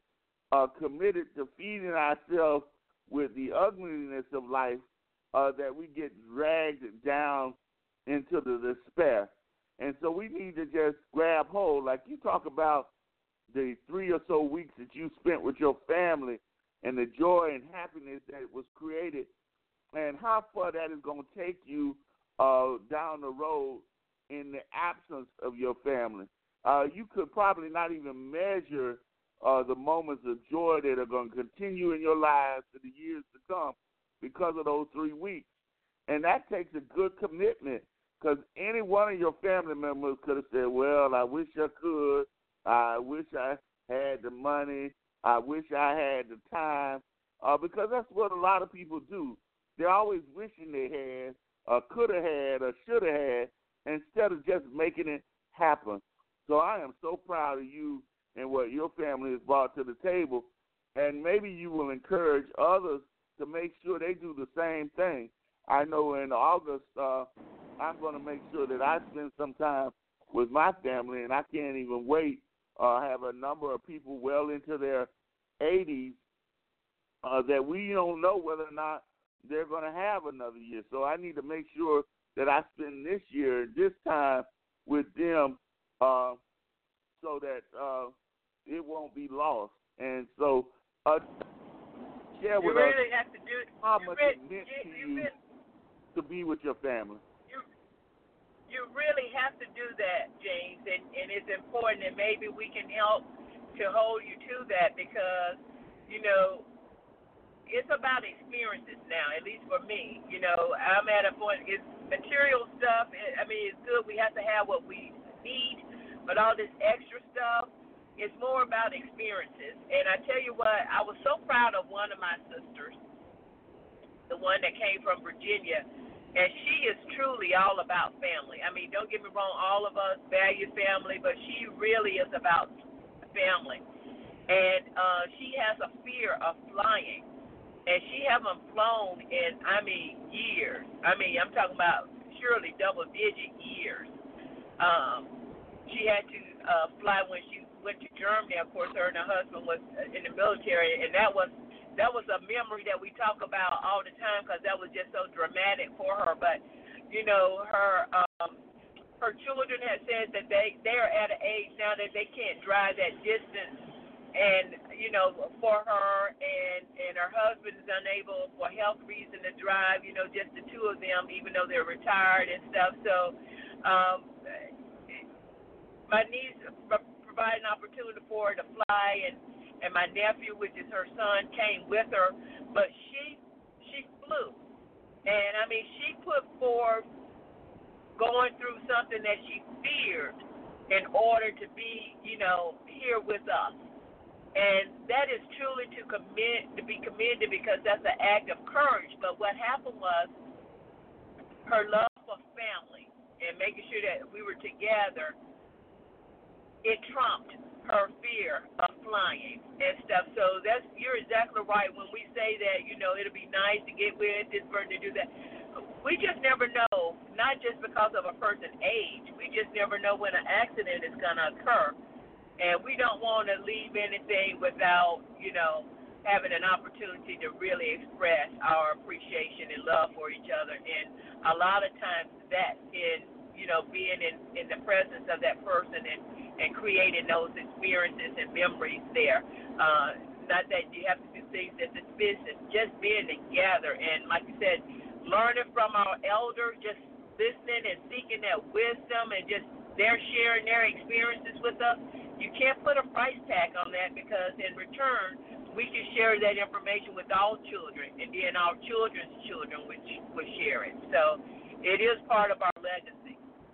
uh, committed to feeding ourselves with the ugliness of life uh, that we get dragged down into the despair. And so we need to just grab hold. Like you talk about the three or so weeks that you spent with your family and the joy and happiness that was created and how far that is going to take you uh, down the road in the absence of your family. Uh, you could probably not even measure uh, the moments of joy that are going to continue in your lives for the years to come because of those three weeks. And that takes a good commitment because any one of your family members could have said, well, I wish I could. I wish I had the money. I wish I had the time. Uh, because that's what a lot of people do. They're always wishing they had, or could have had, or should have had, instead of just making it happen. So I am so proud of you and what your family has brought to the table, and maybe you will encourage others to make sure they do the same thing. I know in August uh, I'm going to make sure that I spend some time with my family, and I can't even wait. Uh, I have a number of people well into their eighties uh, that we don't know whether or not they're going to have another year. So I need to make sure that I spend this year, this time with them uh, so that uh, it won't be lost. And so uh, share you with really us have to do, how you much really, it meant you, to you, you really, to be with your family. you, you really have to do that, James, and, and it's important, and maybe we can help to hold you to that because, you know, it's about experiences now, at least for me. You know, I'm at a point, it's material stuff. I mean, it's good. We have to have what we need, but all this extra stuff, it's more about experiences. And I tell you what, I was so proud of one of my sisters, the one that came from Virginia, and she is truly all about family. I mean, don't get me wrong, all of us value family, but she really is about family. And uh, she has a fear of flying. And she haven't flown in, I mean, years. I mean, I'm talking about surely double-digit years. Um, she had to uh, fly when she went to Germany. Of course, her and her husband was in the military, and that was that was a memory that we talk about all the time because that was just so dramatic for her. But, you know, her um, her children had said that they, they are at an age now that they can't drive that distance. And, you know, for her and, and her husband is unable for health reason to drive, you know, just the two of them, even though they're retired and stuff. So um, my niece provided an opportunity for her to fly, and, and my nephew, which is her son, came with her. But she she flew. And, I mean, she put forth going through something that she feared in order to be, you know, here with us. And that is truly to commend, to be commended because that's an act of courage. But what happened was her love for family and making sure that we were together, it trumped her fear of flying and stuff. So that's you're exactly right when we say that, you know, it'll be nice to get with this person to do that. We just never know, not just because of a person's age. We just never know when an accident is going to occur. And we don't want to leave anything without, you know, having an opportunity to really express our appreciation and love for each other. And a lot of times that's in, you know, being in, in the presence of that person and, and creating those experiences and memories there. Uh, not that you have to do things that's this business, just being together. And like you said, learning from our elders, just listening and seeking that wisdom and just they're sharing their experiences with us. You can't put a price tag on that because in return, we can share that information with all children, and then our children's children would, would share it. So it is part of our legacy.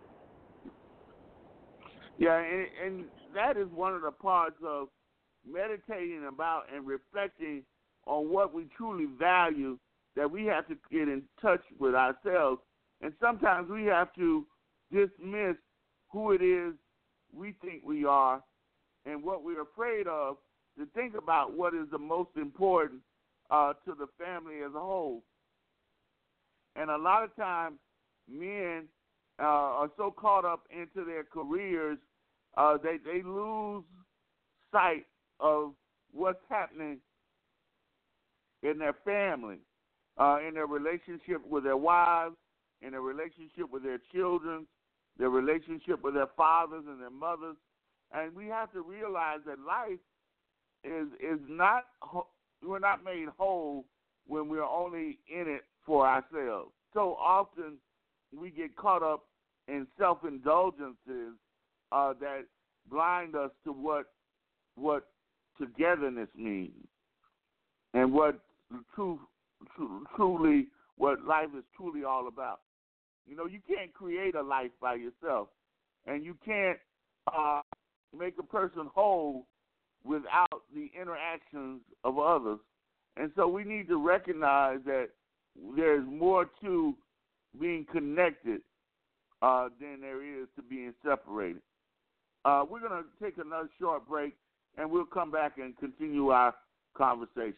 Yeah, and, and that is one of the parts of meditating about and reflecting on what we truly value, that we have to get in touch with ourselves. And sometimes we have to dismiss who it is we think we are and what we're afraid of, to think about what is the most important uh, to the family as a whole. And a lot of times, men uh, are so caught up into their careers, uh, they, they lose sight of what's happening in their family, uh, in their relationship with their wives, in their relationship with their children, their relationship with their fathers and their mothers. And we have to realize that life is is not, we're not made whole when we're only in it for ourselves. So often we get caught up in self-indulgences uh, that blind us to what what togetherness means and what true, true, truly what life is truly all about. You know, you can't create a life by yourself, and you can't uh, make a person whole without the interactions of others. And so we need to recognize that there's more to being connected uh, than there is to being separated. Uh, we're going to take another short break, and we'll come back and continue our conversation.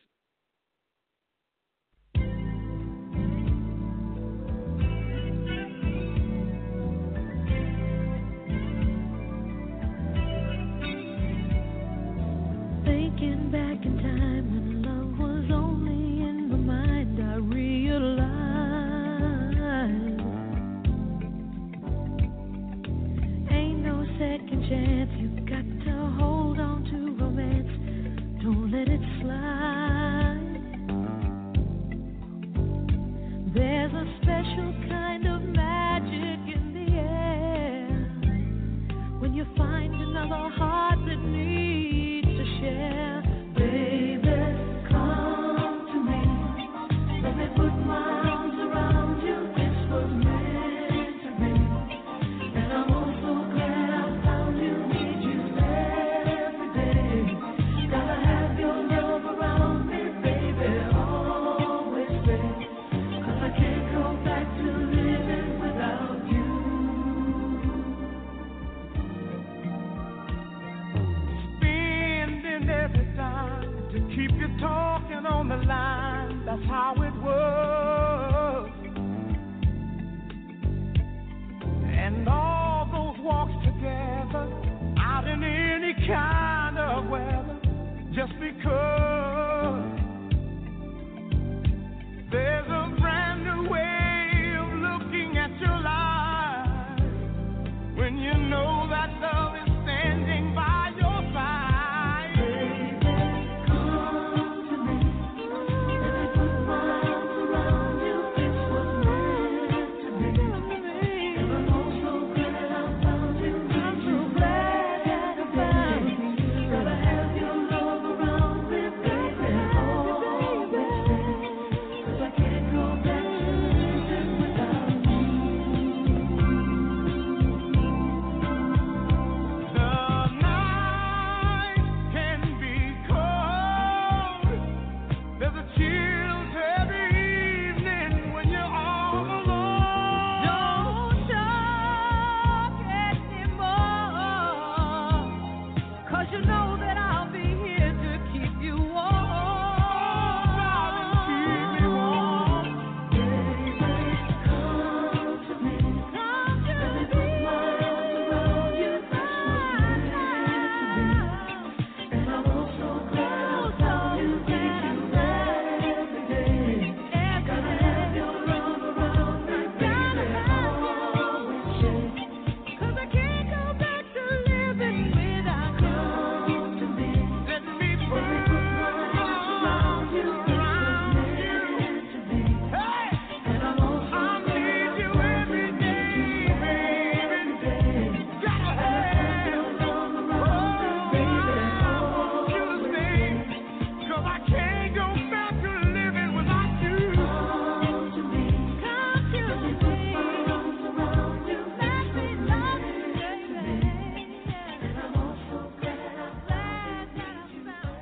Thinking back in time when love was only in my mind, I realized ain't no second chance. You've got to hold on to romance. Don't let it slide. There's a special kind of magic in the air when you find another heart that needs to share. Baby, come to me. Let me put my arms around you. This was meant to be. And I'm also glad I found you. Need you every day. Gotta have your love around me, baby. Always stay. 'Cause I can't go back to living without you. Spending every dime to keep you talking on the line. That's how it was. And all those walks together, out in any kind of weather, just because there's a brand new way of looking at your life when you know that love is standing by your side. Baby, come to me. Let me put my arms around you. This was meant to be. And I'm also glad I found you. I'm so glad that I found you. Gotta have your love around me, baby. Always stay. 'Cause I can't go back to living without you. The night can be cold. There's a chill every evening when you're all alone. Don't talk anymore, 'cause you know that I'll be here to keep you warm. Keep me warm. Baby, come to me. Come to Let me put my arms around you. This was meant to be. And I'm also glad I found you. Need you every day. Gotta have your love around me, baby. Always stay. 'Cause I can't go back to living without you. Come to me. Let me put my arms around you. This was meant to be. Hey! And I'm also I need you every day, baby. Gotta have your love around me, baby. Always you to stay. 'Cause I can't go back to living without you. Come to me. Come to Let me put my arms around you. Let me love you, baby. And I'm also glad I found you.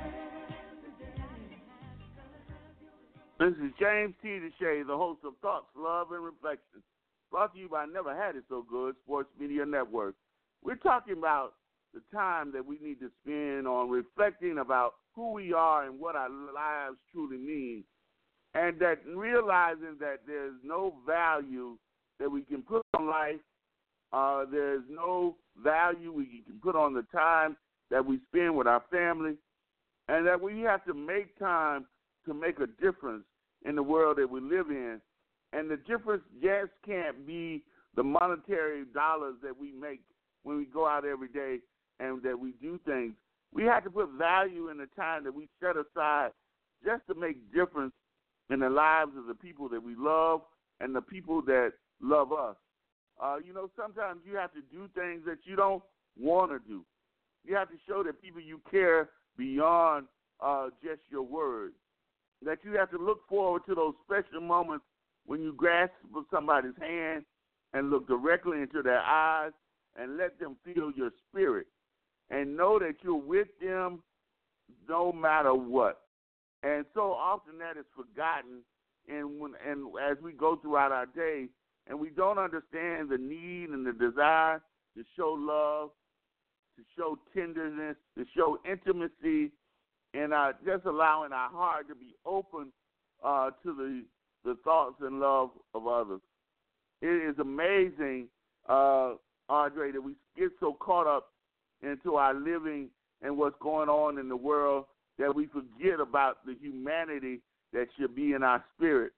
This is James T. Deshay, the host of Thoughts, Love, and Reflection, brought to you by Never Had It So Good Sports Media Network. We're talking about the time that we need to spend on reflecting about who we are and what our lives truly mean, and that realizing that there's no value that we can put on life, uh, there's no value we can put on the time that we spend with our family, and that we have to make time to make a difference in the world that we live in. And the difference just can't be the monetary dollars that we make when we go out every day and that we do things. We have to put value in the time that we set aside just to make difference in the lives of the people that we love and the people that love us. Uh, you know, sometimes you have to do things that you don't want to do. You have to show that people you care beyond uh, just your words. That you have to look forward to those special moments when you grasp somebody's hand and look directly into their eyes and let them feel your spirit and know that you're with them no matter what. And so often that is forgotten, and when and as we go throughout our day, and we don't understand the need and the desire to show love, to show tenderness, to show intimacy, and uh, just allowing our heart to be open uh, to the the thoughts and love of others. It is amazing, uh, Andre, that we get so caught up into our living and what's going on in the world that we forget about the humanity that should be in our spirit,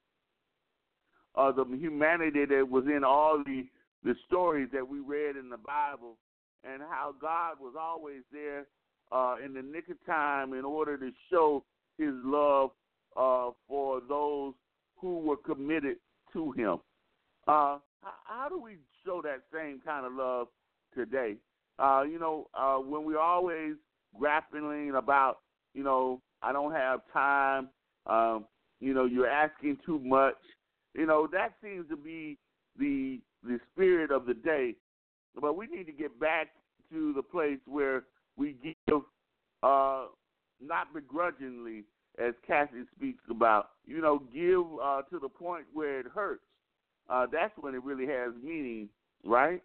uh, the humanity that was in all the, the stories that we read in the Bible, and how God was always there uh, in the nick of time in order to show his love uh, for those who were committed to him. Uh, how, how do we show that same kind of love today? Uh, you know, uh, when we're always grappling about, you know, I don't have time, um, you know, you're asking too much, you know, that seems to be the the spirit of the day. But we need to get back to the place where we give uh, not begrudgingly, as Cassie speaks about, you know, give uh, to the point where it hurts. Uh, that's when it really has meaning, right?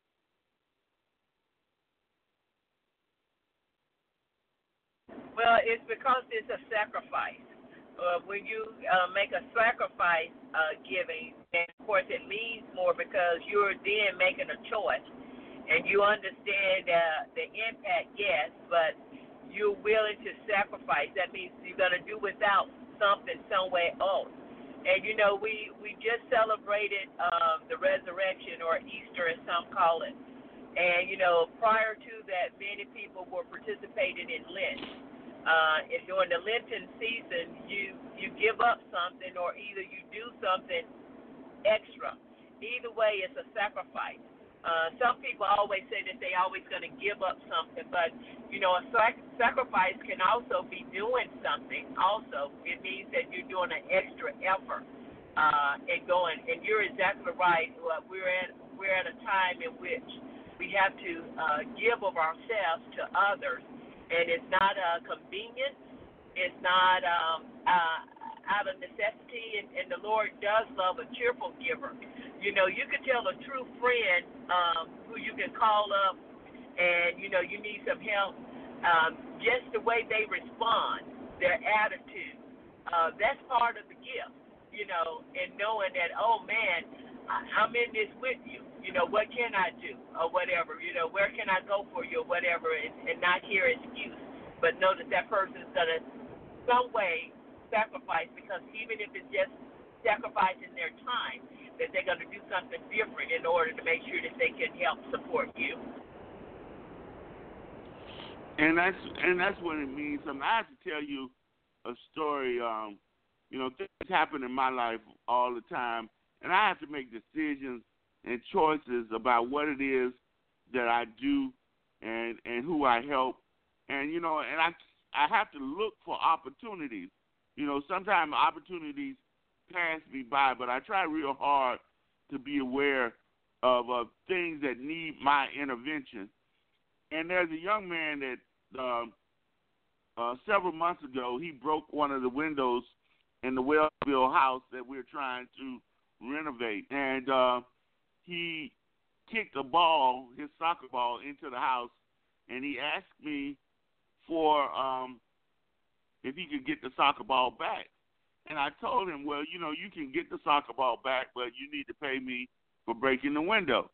Well, it's because it's a sacrifice. Uh, when you uh, make a sacrifice uh, giving, and of course it means more because you're then making a choice, and you understand uh, the impact, yes, but you're willing to sacrifice. That means you're going to do without something somewhere else. And, you know, we, we just celebrated um, the resurrection, or Easter as some call it. And, you know, prior to that, many people were participating in Lent. Uh, and during the Lenten season, you, you give up something, or either you do something extra. Either way, it's a sacrifice. Uh, some people always say that they always going to give up something, but, you know, a sac- sacrifice can also be doing something also. It means that you're doing an extra effort uh, and going, and you're exactly right. We're at, we're at a time in which we have to uh, give of ourselves to others, and it's not uh, convenient. It's not um, uh, out of necessity, and, and the Lord does love a cheerful giver. You know, you can tell a true friend um, who you can call up and, you know, you need some help, um, just the way they respond, their attitude. Uh, that's part of the gift, you know, and knowing that, oh, man, I, I'm in this with you. You know, what can I do or whatever? You know, where can I go for you or whatever, and, and not hear excuse, but know that that person is going to some way sacrifice, because even if it's just sacrificing their time, that they're going to do something different in order to make sure that they can help support you. And that's and that's what it means. I, mean, I have to tell you a story. Um, you know, things happen in my life all the time, and I have to make decisions and choices about what it is that I do and and who I help. And you know, and I I have to look for opportunities. You know, sometimes opportunities pass me by, but I try real hard to be aware of uh, things that need my intervention. And there's a young man that uh, uh, several months ago, he broke one of the windows in the Wellville house that we're trying to renovate. And uh, he kicked a ball, his soccer ball, into the house, and he asked me for um, if he could get the soccer ball back. And I told him, well, you know, you can get the soccer ball back, but you need to pay me for breaking the window.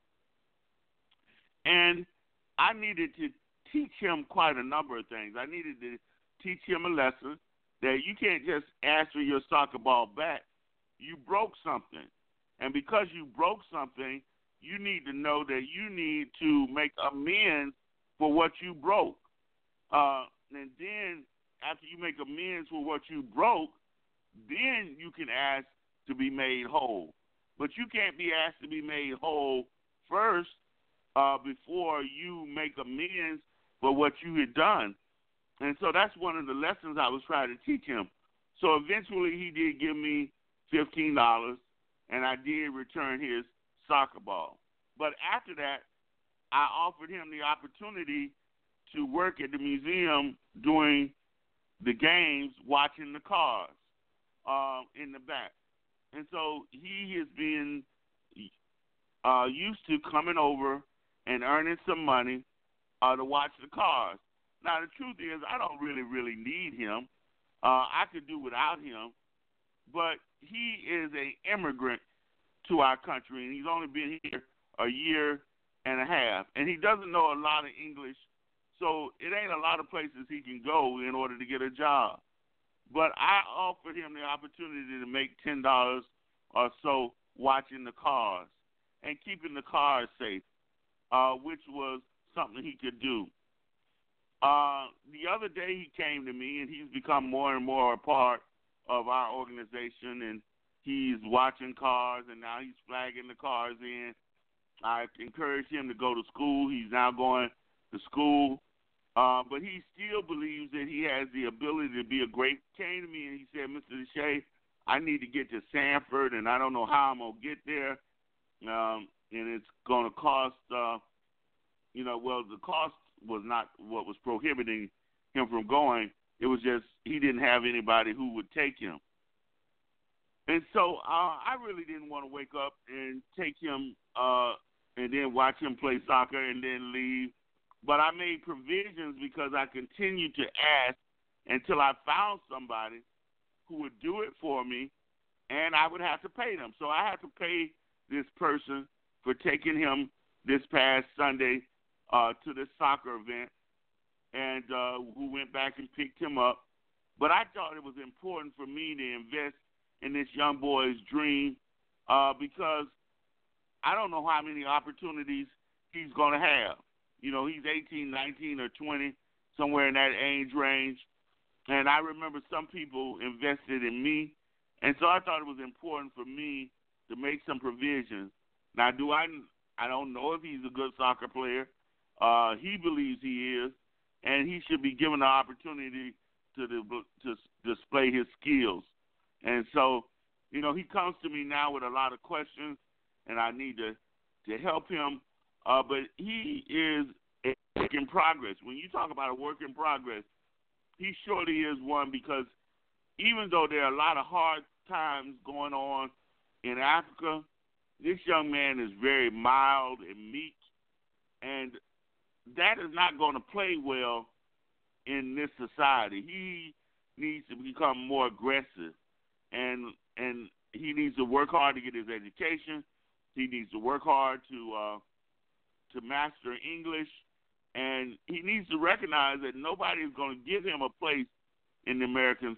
And I needed to teach him quite a number of things. I needed to teach him a lesson that you can't just ask for your soccer ball back. You broke something. And because you broke something, you need to know that you need to make amends for what you broke. Uh, and then after you make amends for what you broke, then you can ask to be made whole. But you can't be asked to be made whole first uh, before you make amends for what you had done. And so that's one of the lessons I was trying to teach him. So eventually he did give me fifteen dollars, and I did return his soccer ball. But after that, I offered him the opportunity to work at the museum during the games, watching the cars uh, in the back. And so he has been uh, used to coming over and earning some money uh, to watch the cars. Now, the truth is, I don't really, really need him. Uh, I could do without him. But he is an immigrant to our country, and he's only been here a year and a half. And he doesn't know a lot of English, so it ain't a lot of places he can go in order to get a job. But I offered him the opportunity to make ten dollars or so watching the cars and keeping the cars safe, uh, which was something he could do. Uh, the other day he came to me, and he's become more and more a part of our organization, and he's watching cars, and now he's flagging the cars in. I encouraged him to go to school. He's now going to school. Uh, but he still believes that he has the ability to be a great. He came to me and he said, Mister Deshay, I need to get to Sanford, and I don't know how I'm going to get there. Um, and it's going to cost, uh, you know, well, the cost was not what was prohibiting him from going. It was just he didn't have anybody who would take him. And so uh, I really didn't want to wake up and take him uh, and then watch him play soccer and then leave. But I made provisions because I continued to ask until I found somebody who would do it for me, and I would have to pay them. So I had to pay this person for taking him this past Sunday uh, to this soccer event, and uh, who went back and picked him up. But I thought it was important for me to invest in this young boy's dream uh, because I don't know how many opportunities he's going to have. You know, he's eighteen, nineteen, or twenty, somewhere in that age range. And I remember some people invested in me, and so I thought it was important for me to make some provisions. Now, do I? I don't know if he's a good soccer player. Uh, he believes he is, and he should be given the opportunity to to display his skills. And so, you know, he comes to me now with a lot of questions, and I need to to help him. Uh, but he is a work in progress. When you talk about a work in progress, he surely is one, because even though there are a lot of hard times going on in Africa, this young man is very mild and meek, and that is not going to play well in this society. He needs to become more aggressive, and and he needs to work hard to get his education. He needs to work hard to uh, to master English, and he needs to recognize that nobody is going to give him a place in the American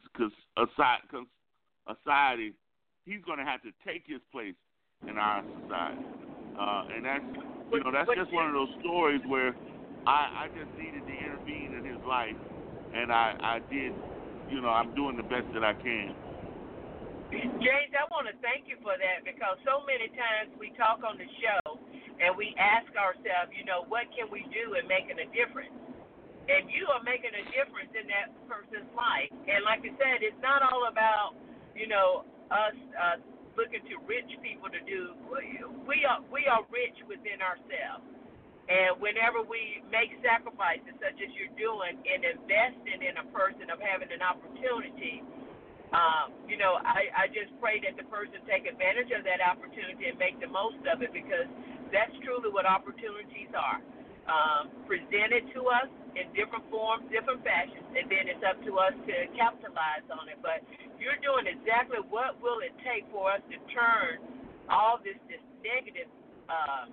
society. He's going to have to take his place in our society, uh, and that's you know that's just one of those stories where I, I just needed to intervene in his life, and I, I did. You know, I'm doing the best that I can. James, I want to thank you for that, because so many times we talk on the show and we ask ourselves, you know, what can we do in making a difference? And you are making a difference in that person's life. And like I said, it's not all about, you know, us uh, looking to rich people to do. We are we are rich within ourselves. And whenever we make sacrifices such as you're doing in investing in a person, of having an opportunity, Um, you know, I, I just pray that the person take advantage of that opportunity and make the most of it, because that's truly what opportunities are. Um, presented to us in different forms, different fashions, and then it's up to us to capitalize on it. But you're doing exactly what will it take for us to turn all this, this negative uh,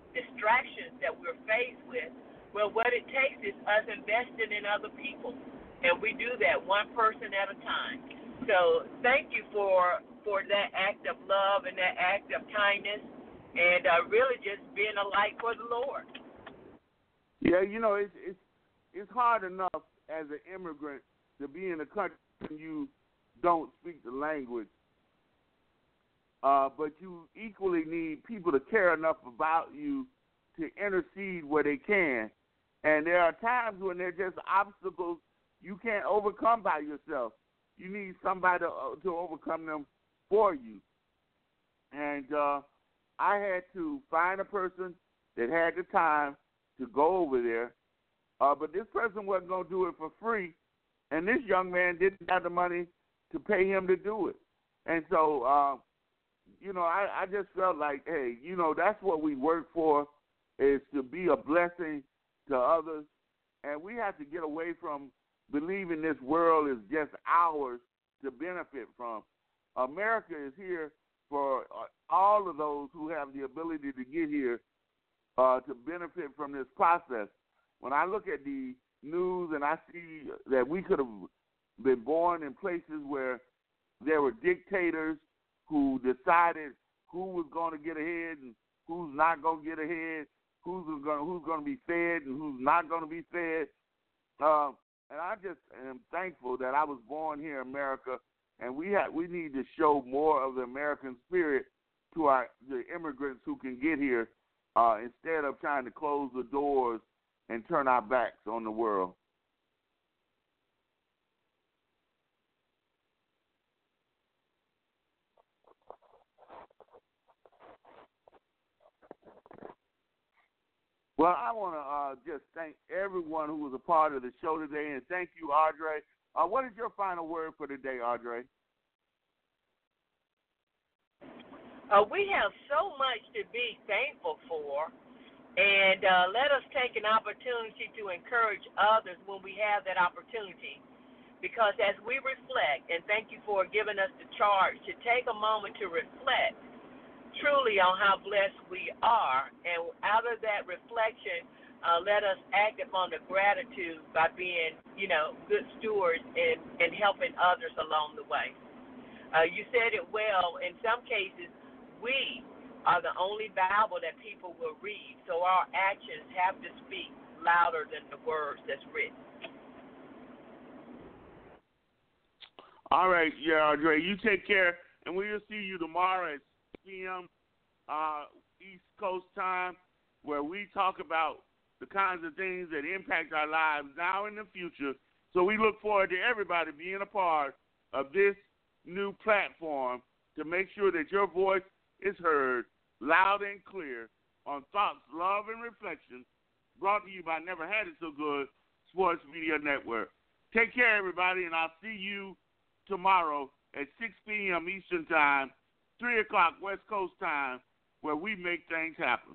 distractions that we're faced with. Well, what it takes is us investing in other people. and we do that one person at a time. So thank you for for that act of love and that act of kindness, and uh, really just being a light for the Lord. Yeah, you know, it's it's it's hard enough as an immigrant to be in a country and you don't speak the language, uh, but you equally need people to care enough about you to intercede where they can. And there are times when there are just obstacles you can't overcome by yourself. You need somebody to, uh, to overcome them for you. And uh, I had to find a person that had the time to go over there, uh, but this person wasn't going to do it for free, and this young man didn't have the money to pay him to do it. And so, uh, you know, I, I just felt like, hey, you know, that's what we work for, is to be a blessing to others, and we have to get away from believing this world is just ours to benefit from. America is here for all of those who have the ability to get here uh, to benefit from this process. When I look at the news and I see that we could have been born in places where there were dictators who decided who was going to get ahead and who's not going to get ahead, who's going who's going to be fed and who's not going to be fed. Uh, and I just am thankful that I was born here in America, and we have, we need to show more of the American spirit to our the immigrants who can get here uh, instead of trying to close the doors and turn our backs on the world. Well, I want to uh, just thank everyone who was a part of the show today, and thank you, Audrey. Uh, what is your final word for today, Audrey? Uh, we have so much to be thankful for, and uh, let us take an opportunity to encourage others when we have that opportunity, because as we reflect, and thank you for giving us the charge to take a moment to reflect truly on how blessed we are, and out of that reflection, uh, let us act upon the gratitude by being, you know, good stewards and, and helping others along the way. Uh, you said it well. In some cases, we are the only Bible that people will read, so our actions have to speak louder than the words that's written. All right, yeah, Audrey, you take care, and we'll see you tomorrow at six p.m. Uh, East Coast time, where we talk about the kinds of things that impact our lives now and in the future. So we look forward to everybody being a part of this new platform to make sure that your voice is heard loud and clear on Thoughts, Love, and Reflection, brought to you by Never Had It So Good Sports Media Network. Take care, everybody, and I'll see you tomorrow at six p.m. Eastern Time, three o'clock West Coast Time, where we make things happen.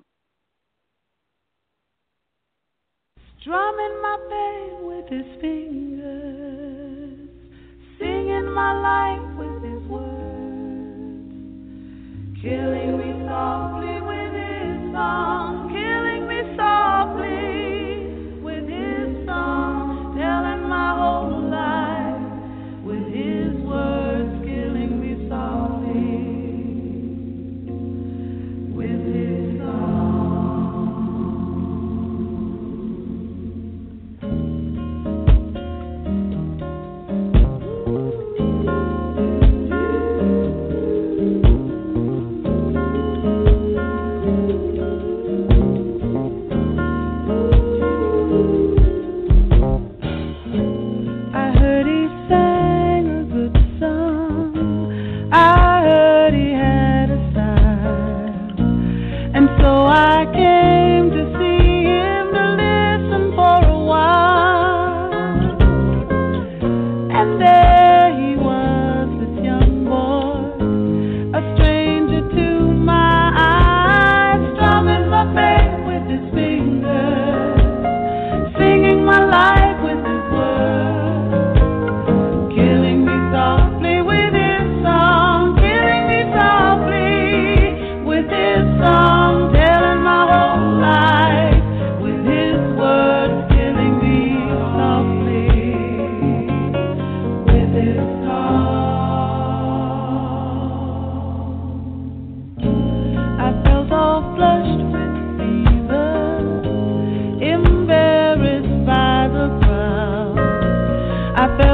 Strumming my pain with his fingers, singing my life with his words, killing me softly with his song, killing me softly with his song, telling my whole life with his words, killing me softly with his song.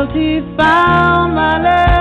'cause he found my love.